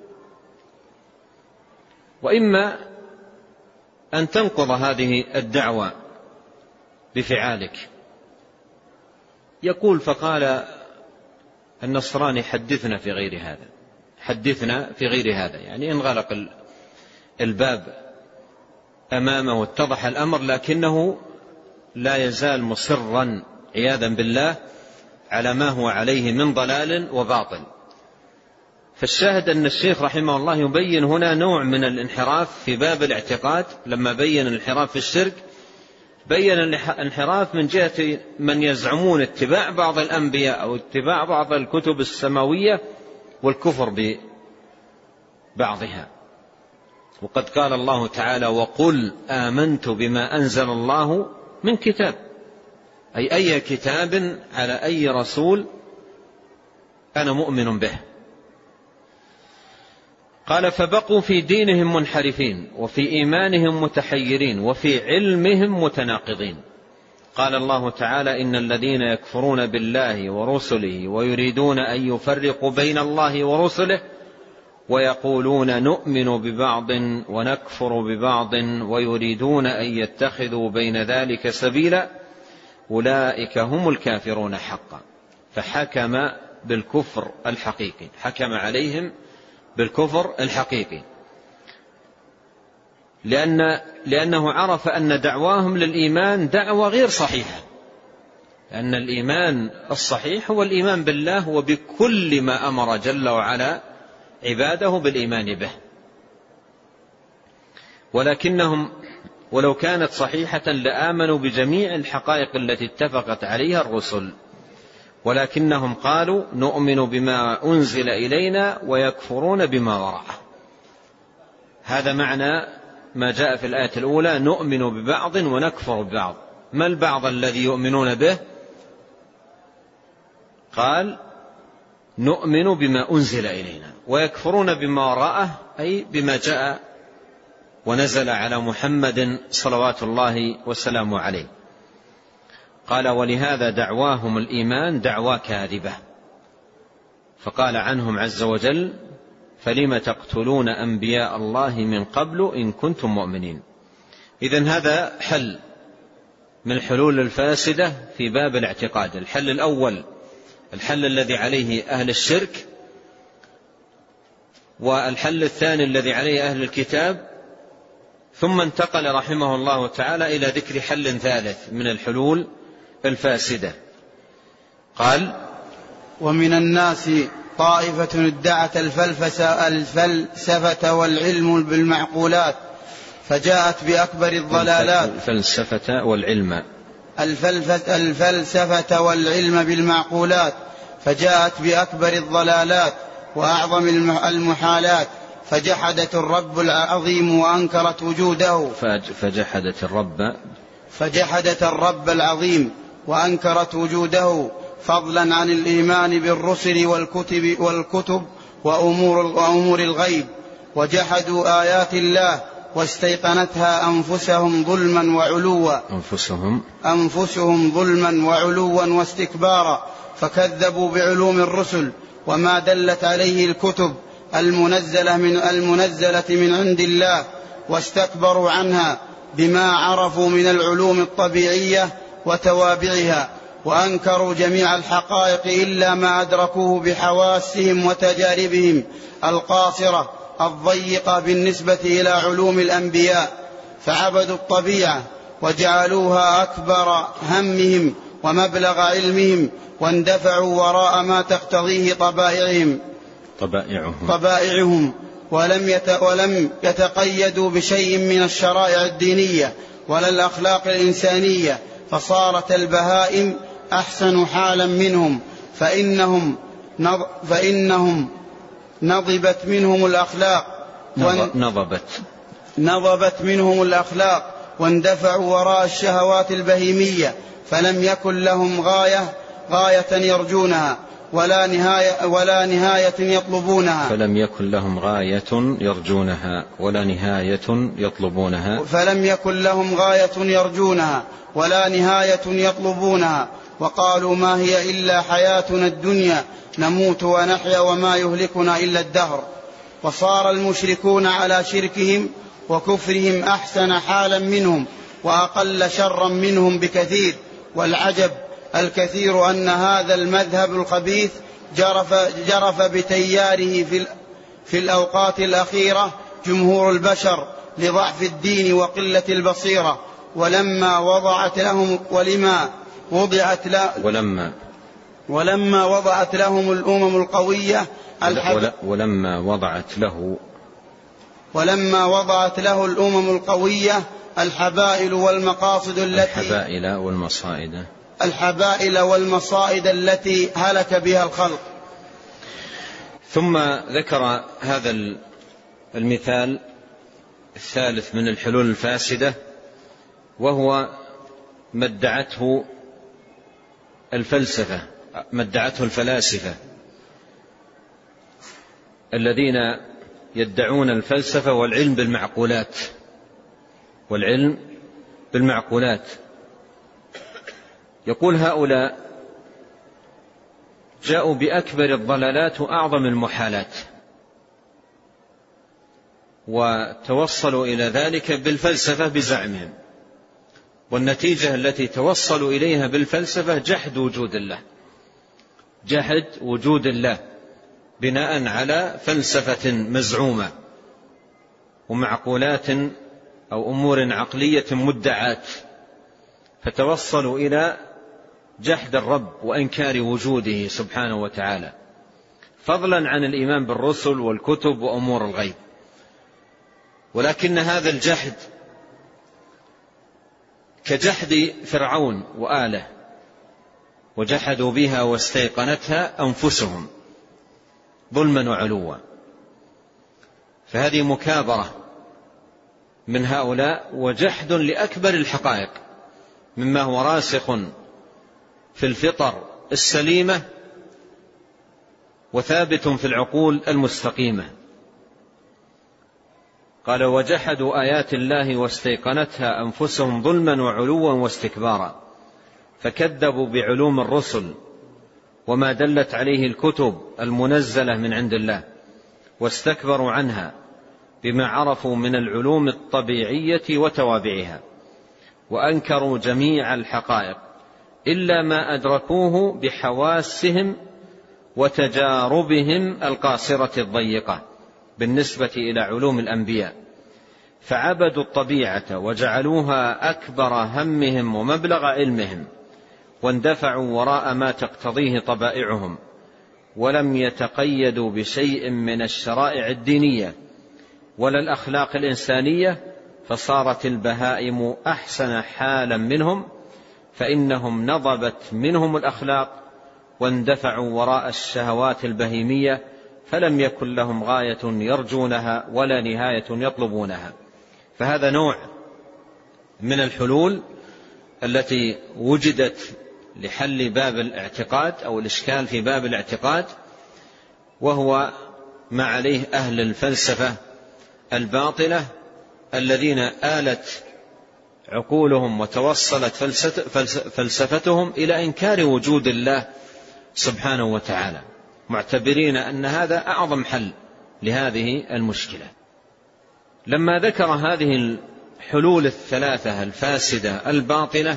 وإما أن تنقض هذه الدعوة بفعالك. يقول: فقال النصراني: حدثنا في غير هذا، حدثنا في غير هذا، يعني انغلق الباب أمامه واتضح الأمر، لكنه لا يزال مصرا عياذا بالله على ما هو عليه من ضلال وباطل. فالشاهد أن الشيخ رحمه الله يبين هنا نوع من الانحراف في باب الاعتقاد. لما بين الانحراف في الشرك بين الانحراف من جهة من يزعمون اتباع بعض الأنبياء أو اتباع بعض الكتب السماوية والكفر ببعضها. وقد قال الله تعالى: وقل آمنت بما أنزل الله من كتاب، أي كتاب على أي رسول أنا مؤمن به. قال: فبقوا في دينهم منحرفين، وفي إيمانهم متحيرين، وفي علمهم متناقضين. قال الله تعالى: إن الذين يكفرون بالله ورسله ويريدون أن يفرقوا بين الله ورسله ويقولون نؤمن ببعض ونكفر ببعض ويريدون أن يتخذوا بين ذلك سبيلا أولئك هم الكافرون حقا. فحكم بالكفر الحقيقي، حكم عليهم بالكفر الحقيقي، لأنه عرف أن دعواهم للإيمان دعوة غير صحيحة، لأن الإيمان الصحيح هو الإيمان بالله وبكل ما أمر جل وعلا عباده بالإيمان به، ولكنهم ولو كانت صحيحة لآمنوا بجميع الحقائق التي اتفقت عليها الرسل، ولكنهم قالوا نؤمن بما أنزل إلينا ويكفرون بما وراءه. هذا معنى ما جاء في الآية الأولى: نؤمن ببعض ونكفر ببعض. ما البعض الذي يؤمنون به؟ قال نؤمن بما أنزل إلينا، ويكفرون بما وراءه أي بما جاء ونزل على محمد صلوات الله وسلامه عليه. قال ولهذا دعواهم الإيمان دعوى كاذبة، فقال عنهم عز وجل: فلم تقتلون أنبياء الله من قبل إن كنتم مؤمنين. إذن هذا حل من الحلول الفاسدة في باب الاعتقاد. الحل الأول الحل الذي عليه أهل الشرك، والحل الثاني الذي عليه أهل الكتاب، ثم انتقل رحمه الله تعالى إلى ذكر حل ثالث من الحلول الفاسدة. قال: ومن الناس طائفة ادعت الفلسفة والعلم بالمعقولات فجاءت بأكبر الضلالات. الفلسفة والعلم الفلسفة والعلم بالمعقولات فجاءت بأكبر الضلالات وأعظم المحالات، فجحدت الرب العظيم وأنكرت وجوده. فجحدت الرب العظيم وأنكرت وجوده، فضلا عن الإيمان بالرسل والكتب وأمور الغيب، وجحدوا آيات الله واستيقنتها أنفسهم ظلما وعلوا واستكبارا، فكذبوا بعلوم الرسل وما دلت عليه الكتب المنزلة من عند الله، واستكبروا عنها بما عرفوا من العلوم الطبيعية وتوابعها، وأنكروا جميع الحقائق إلا ما أدركوه بحواسهم وتجاربهم القاصرة الضيقة بالنسبة إلى علوم الأنبياء، فعبدوا الطبيعة وجعلوها أكبر همهم ومبلغ علمهم، واندفعوا وراء ما تقتضيه طبائعهم ولم يتقيدوا بشيء من الشرائع الدينية ولا الأخلاق الإنسانية، فصارت البهائم أحسن حالا منهم، فإنهم نضبت منهم الأخلاق واندفعوا وراء الشهوات البهيمية، فلم يكن لهم غاية يرجونها ولا نهاية يطلبونها. فلم يكن لهم غاية ولا نهاية يطلبونها، وقالوا ما هي إلا حياتنا الدنيا نموت ونحيا وما يهلكنا إلا الدهر. وصار المشركون على شركهم وكفرهم أحسن حالا منهم وأقل شرا منهم بكثير. والعجب الكثير أن هذا المذهب الخبيث جرف بتياره في الأوقات الأخيرة جمهور البشر لضعف الدين وقلة البصيرة، ولما وضعت لهم الأمم القوية الحبائل والمصائد التي هلك بها الخلق. ثم ذكر هذا المثال الثالث من الحلول الفاسدة، وهو ما ادعته الفلاسفة الذين يدعون الفلسفة والعلم بالمعقولات. يقول هؤلاء جاءوا بأكبر الضلالات وأعظم المحالات، وتوصلوا إلى ذلك بالفلسفة بزعمهم، والنتيجة التي توصلوا إليها بالفلسفة جحد وجود الله بناء على فلسفة مزعومة ومعقولات أو أمور عقلية مدعاة، فتوصلوا إلى جحد الرب وإنكار وجوده سبحانه وتعالى، فضلا عن الإيمان بالرسل والكتب وأمور الغيب. ولكن هذا الجحد كجحد فرعون وآله، وجحدوا بها واستيقنتها أنفسهم ظلما وعلوا، فهذه مكابرة من هؤلاء وجحد لأكبر الحقائق مما هو راسخ في الفطر السليمة وثابت في العقول المستقيمة. قال وجحدوا آيات الله واستيقنتها أنفسهم ظلما وعلوا واستكبارا، فكذبوا بعلوم الرسل وما دلت عليه الكتب المنزلة من عند الله، واستكبروا عنها بما عرفوا من العلوم الطبيعية وتوابعها، وأنكروا جميع الحقائق إلا ما أدركوه بحواسهم وتجاربهم القاصرة الضيقة بالنسبة إلى علوم الأنبياء، فعبدوا الطبيعة وجعلوها أكبر همهم ومبلغ علمهم، واندفعوا وراء ما تقتضيه طبائعهم، ولم يتقيدوا بشيء من الشرائع الدينية ولا الأخلاق الإنسانية، فصارت البهائم أحسن حالا منهم، فإنهم نضبت منهم الأخلاق واندفعوا وراء الشهوات البهيمية، فلم يكن لهم غاية يرجونها ولا نهاية يطلبونها. فهذا نوع من الحلول التي وجدت لحل باب الاعتقاد أو الإشكال في باب الاعتقاد، وهو ما عليه أهل الفلسفة الباطلة الذين آلت عقولهم وتوصلت فلسفتهم إلى إنكار وجود الله سبحانه وتعالى، معتبرين أن هذا أعظم حل لهذه المشكلة. لما ذكر هذه الحلول الثلاثة الفاسدة الباطلة،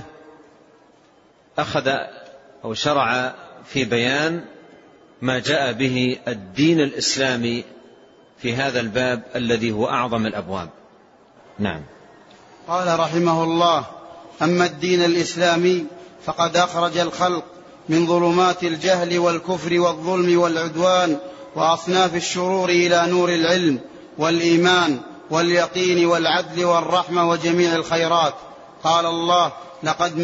أخذ أو شرع في بيان ما جاء به الدين الإسلامي في هذا الباب الذي هو أعظم الأبواب. نعم. قال رحمه الله: أما الدين الإسلامي فقد أخرج الخلق من ظلمات الجهل والكفر والظلم والعدوان وأصناف الشرور إلى نور العلم والإيمان واليقين والعدل والرحمة وجميع الخيرات. قال الله: لقد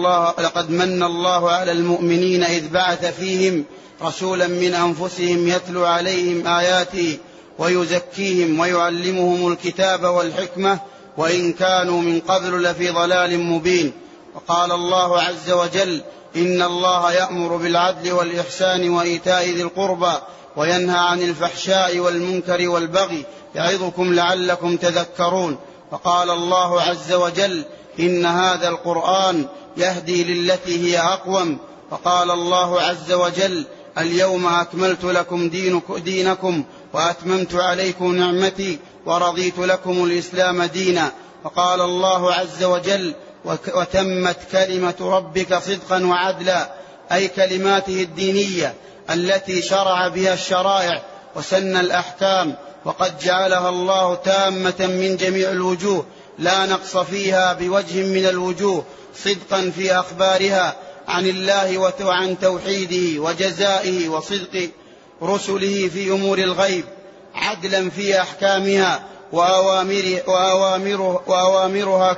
من الله على المؤمنين إذ بعث فيهم رسولا من أنفسهم يتلو عليهم آياته ويزكيهم ويعلمهم الكتاب والحكمة وإن كانوا من قبل لفي ضلال مبين. وقال الله عز وجل: إن الله يأمر بالعدل والإحسان وإيتاء ذي القربى وينهى عن الفحشاء والمنكر والبغي يعظكم لعلكم تذكرون. وقال الله عز وجل: إن هذا القرآن يهدي للتي هي أقوم. وقال الله عز وجل: اليوم أكملت لكم دينكم وأتممت عليكم نعمتي ورضيت لكم الإسلام دينا. وقال الله عز وجل: وتمت كلمة ربك صدقا وعدلا، أي كلماته الدينية التي شرع بها الشرائع وسن الأحكام، وقد جعلها الله تامة من جميع الوجوه لا نقص فيها بوجه من الوجوه، صدقا في أخبارها عن الله وعن توحيده وجزائه وصدق رسله في أمور الغيب، عدلا في أحكامها وأوامرها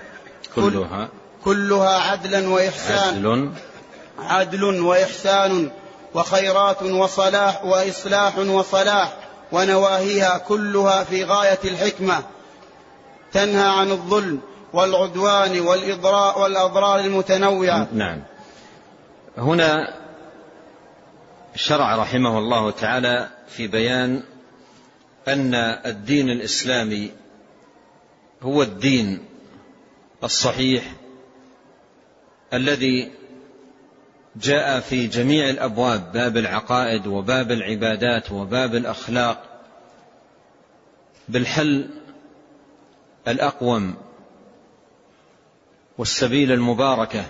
كلها عدلا وإحسان عدل وإحسان وخيرات وإصلاح وصلاح، ونواهيها كلها في غاية الحكمة، تنهى عن الظلم والعدوان والأضرار المتنوعة. نعم. هنا شرع رحمه الله تعالى في بيان أن الدين الإسلامي هو الدين الصحيح الذي جاء في جميع الأبواب، باب العقائد وباب العبادات وباب الأخلاق، بالحل الأقوم والسبيل المباركة،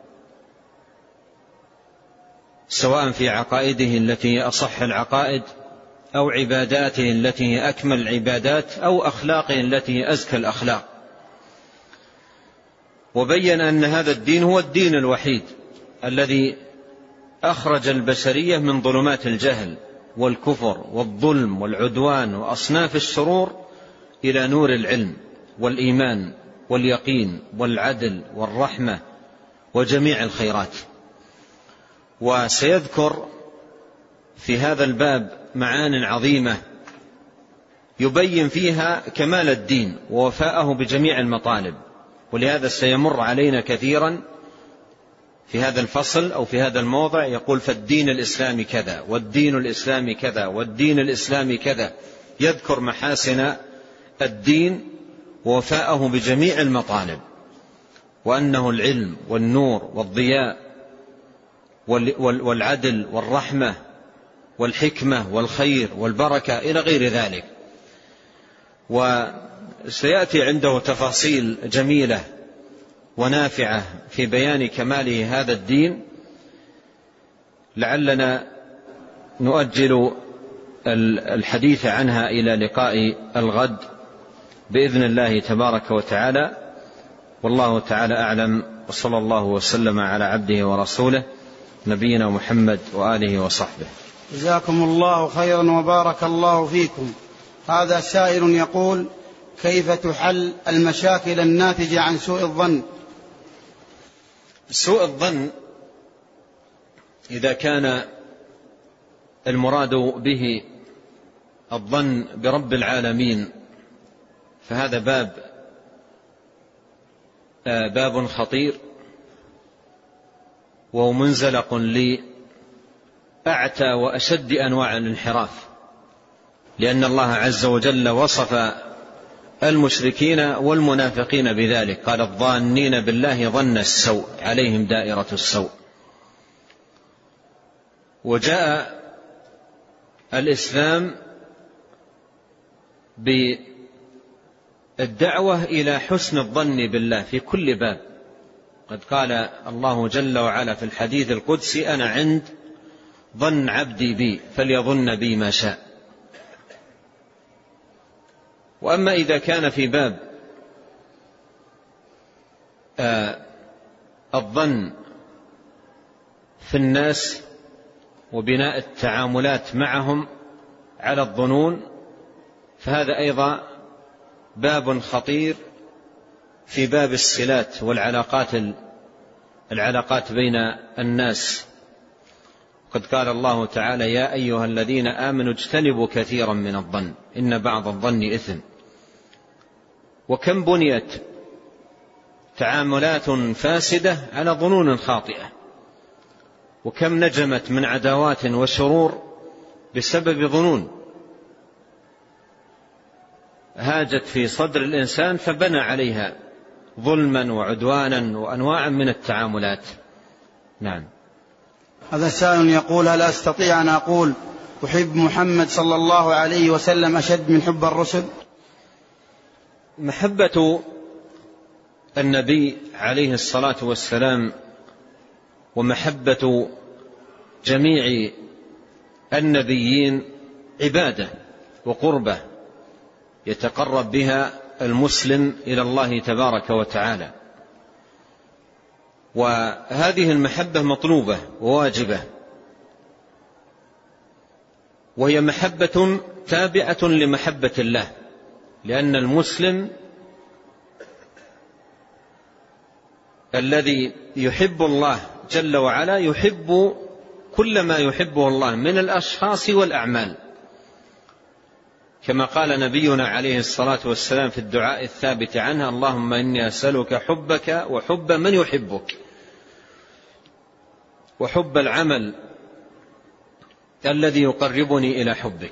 سواء في عقائده التي هي أصح العقائد أو عباداته التي هي أكمل العبادات أو أخلاقه التي هي أزكى الأخلاق. وبين أن هذا الدين هو الدين الوحيد الذي أخرج البشرية من ظلمات الجهل والكفر والظلم والعدوان وأصناف الشرور إلى نور العلم والإيمان واليقين والعدل والرحمة وجميع الخيرات. وسيذكر في هذا الباب معان عظيمة يبين فيها كمال الدين ووفاءه بجميع المطالب، ولهذا سيمر علينا كثيرا في هذا الفصل أو في هذا الموضع يقول فالدين الإسلامي كذا والدين الإسلامي كذا والدين الإسلامي كذا، يذكر محاسن الدين ووفاءه بجميع المطالب، وأنه العلم والنور والضياء والعدل والرحمة والحكمة والخير والبركة إلى غير ذلك. وسيأتي عنده تفاصيل جميلة ونافعة في بيان كماله هذا الدين، لعلنا نؤجل الحديث عنها إلى لقاء الغد بإذن الله تبارك وتعالى، والله تعالى أعلم، وصلى الله وسلم على عبده ورسوله نبينا محمد وآله وصحبه. جزاكم الله خيرا وبارك الله فيكم. هذا سائل يقول: كيف تحل المشاكل الناتجة عن سوء الظن؟ سوء الظن إذا كان المراد به الظن برب العالمين فهذا باب خطير ومنزلق لأعتى وأشد أنواع الانحراف، لأن الله عز وجل وصف المشركين والمنافقين بذلك، قال الظانين بالله ظن السوء عليهم دائرة السوء. وجاء الإسلام بالدعوة إلى حسن الظن بالله في كل باب. قد قال الله جل وعلا في الحديث القدسي: أنا عند ظن عبدي بي فليظن بي ما شاء. وأما إذا كان في باب الظن في الناس وبناء التعاملات معهم على الظنون فهذا أيضا باب خطير في باب الصلات والعلاقات بين الناس. قد قال الله تعالى: يا أيها الذين آمنوا اجتنبوا كثيرا من الظن إن بعض الظن إثم. وكم بنيت تعاملات فاسدة على ظنون خاطئة، وكم نجمت من عداوات وشرور بسبب ظنون هاجت في صدر الإنسان فبنى عليها ظلما وعدوانا وأنواعا من التعاملات. نعم. هذا السائل يقول: هل أستطيع أن أقول أحب محمد صلى الله عليه وسلم أشد من حب الرسل؟ محبة النبي عليه الصلاة والسلام ومحبة جميع النبيين عبادة وقربة يتقرب بها المسلم إلى الله تبارك وتعالى، وهذه المحبة مطلوبة وواجبة، وهي محبة تابعة لمحبة الله، لأن المسلم الذي يحب الله جل وعلا يحب كل ما يحبه الله من الأشخاص والأعمال، كما قال نبينا عليه الصلاة والسلام في الدعاء الثابت عنه: اللهم إني أسألك حبك وحب من يحبك وحب العمل الذي يقربني إلى حبك.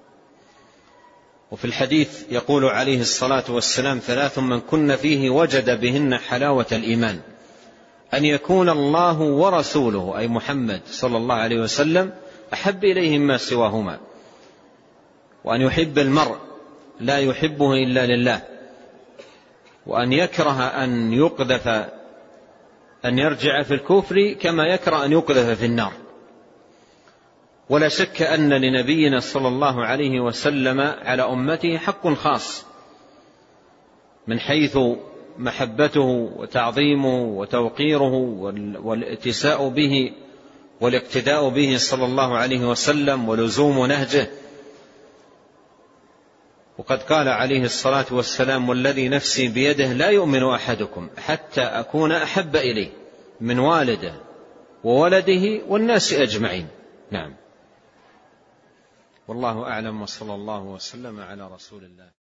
وفي الحديث يقول عليه الصلاة والسلام: 3 من كن فيه وجد بهن حلاوة الإيمان: أن يكون الله ورسوله أي محمد صلى الله عليه وسلم أحب إليهم ما سواهما، وأن يحب المرء لا يحبه إلا لله، وأن يكره أن يقذف أن يرجع في الكفر كما يكره أن يقذف في النار. ولا شك أن لنبينا صلى الله عليه وسلم على أمته حق خاص من حيث محبته وتعظيمه وتوقيره والاتساء به والاقتداء به صلى الله عليه وسلم ولزوم نهجه. وقد قال عليه الصلاة والسلام: والذي نفسي بيده لا يؤمن أحدكم حتى أكون أحب إليه من والده وولده والناس أجمعين. نعم. والله أعلم، وصلى الله وسلم على رسول الله.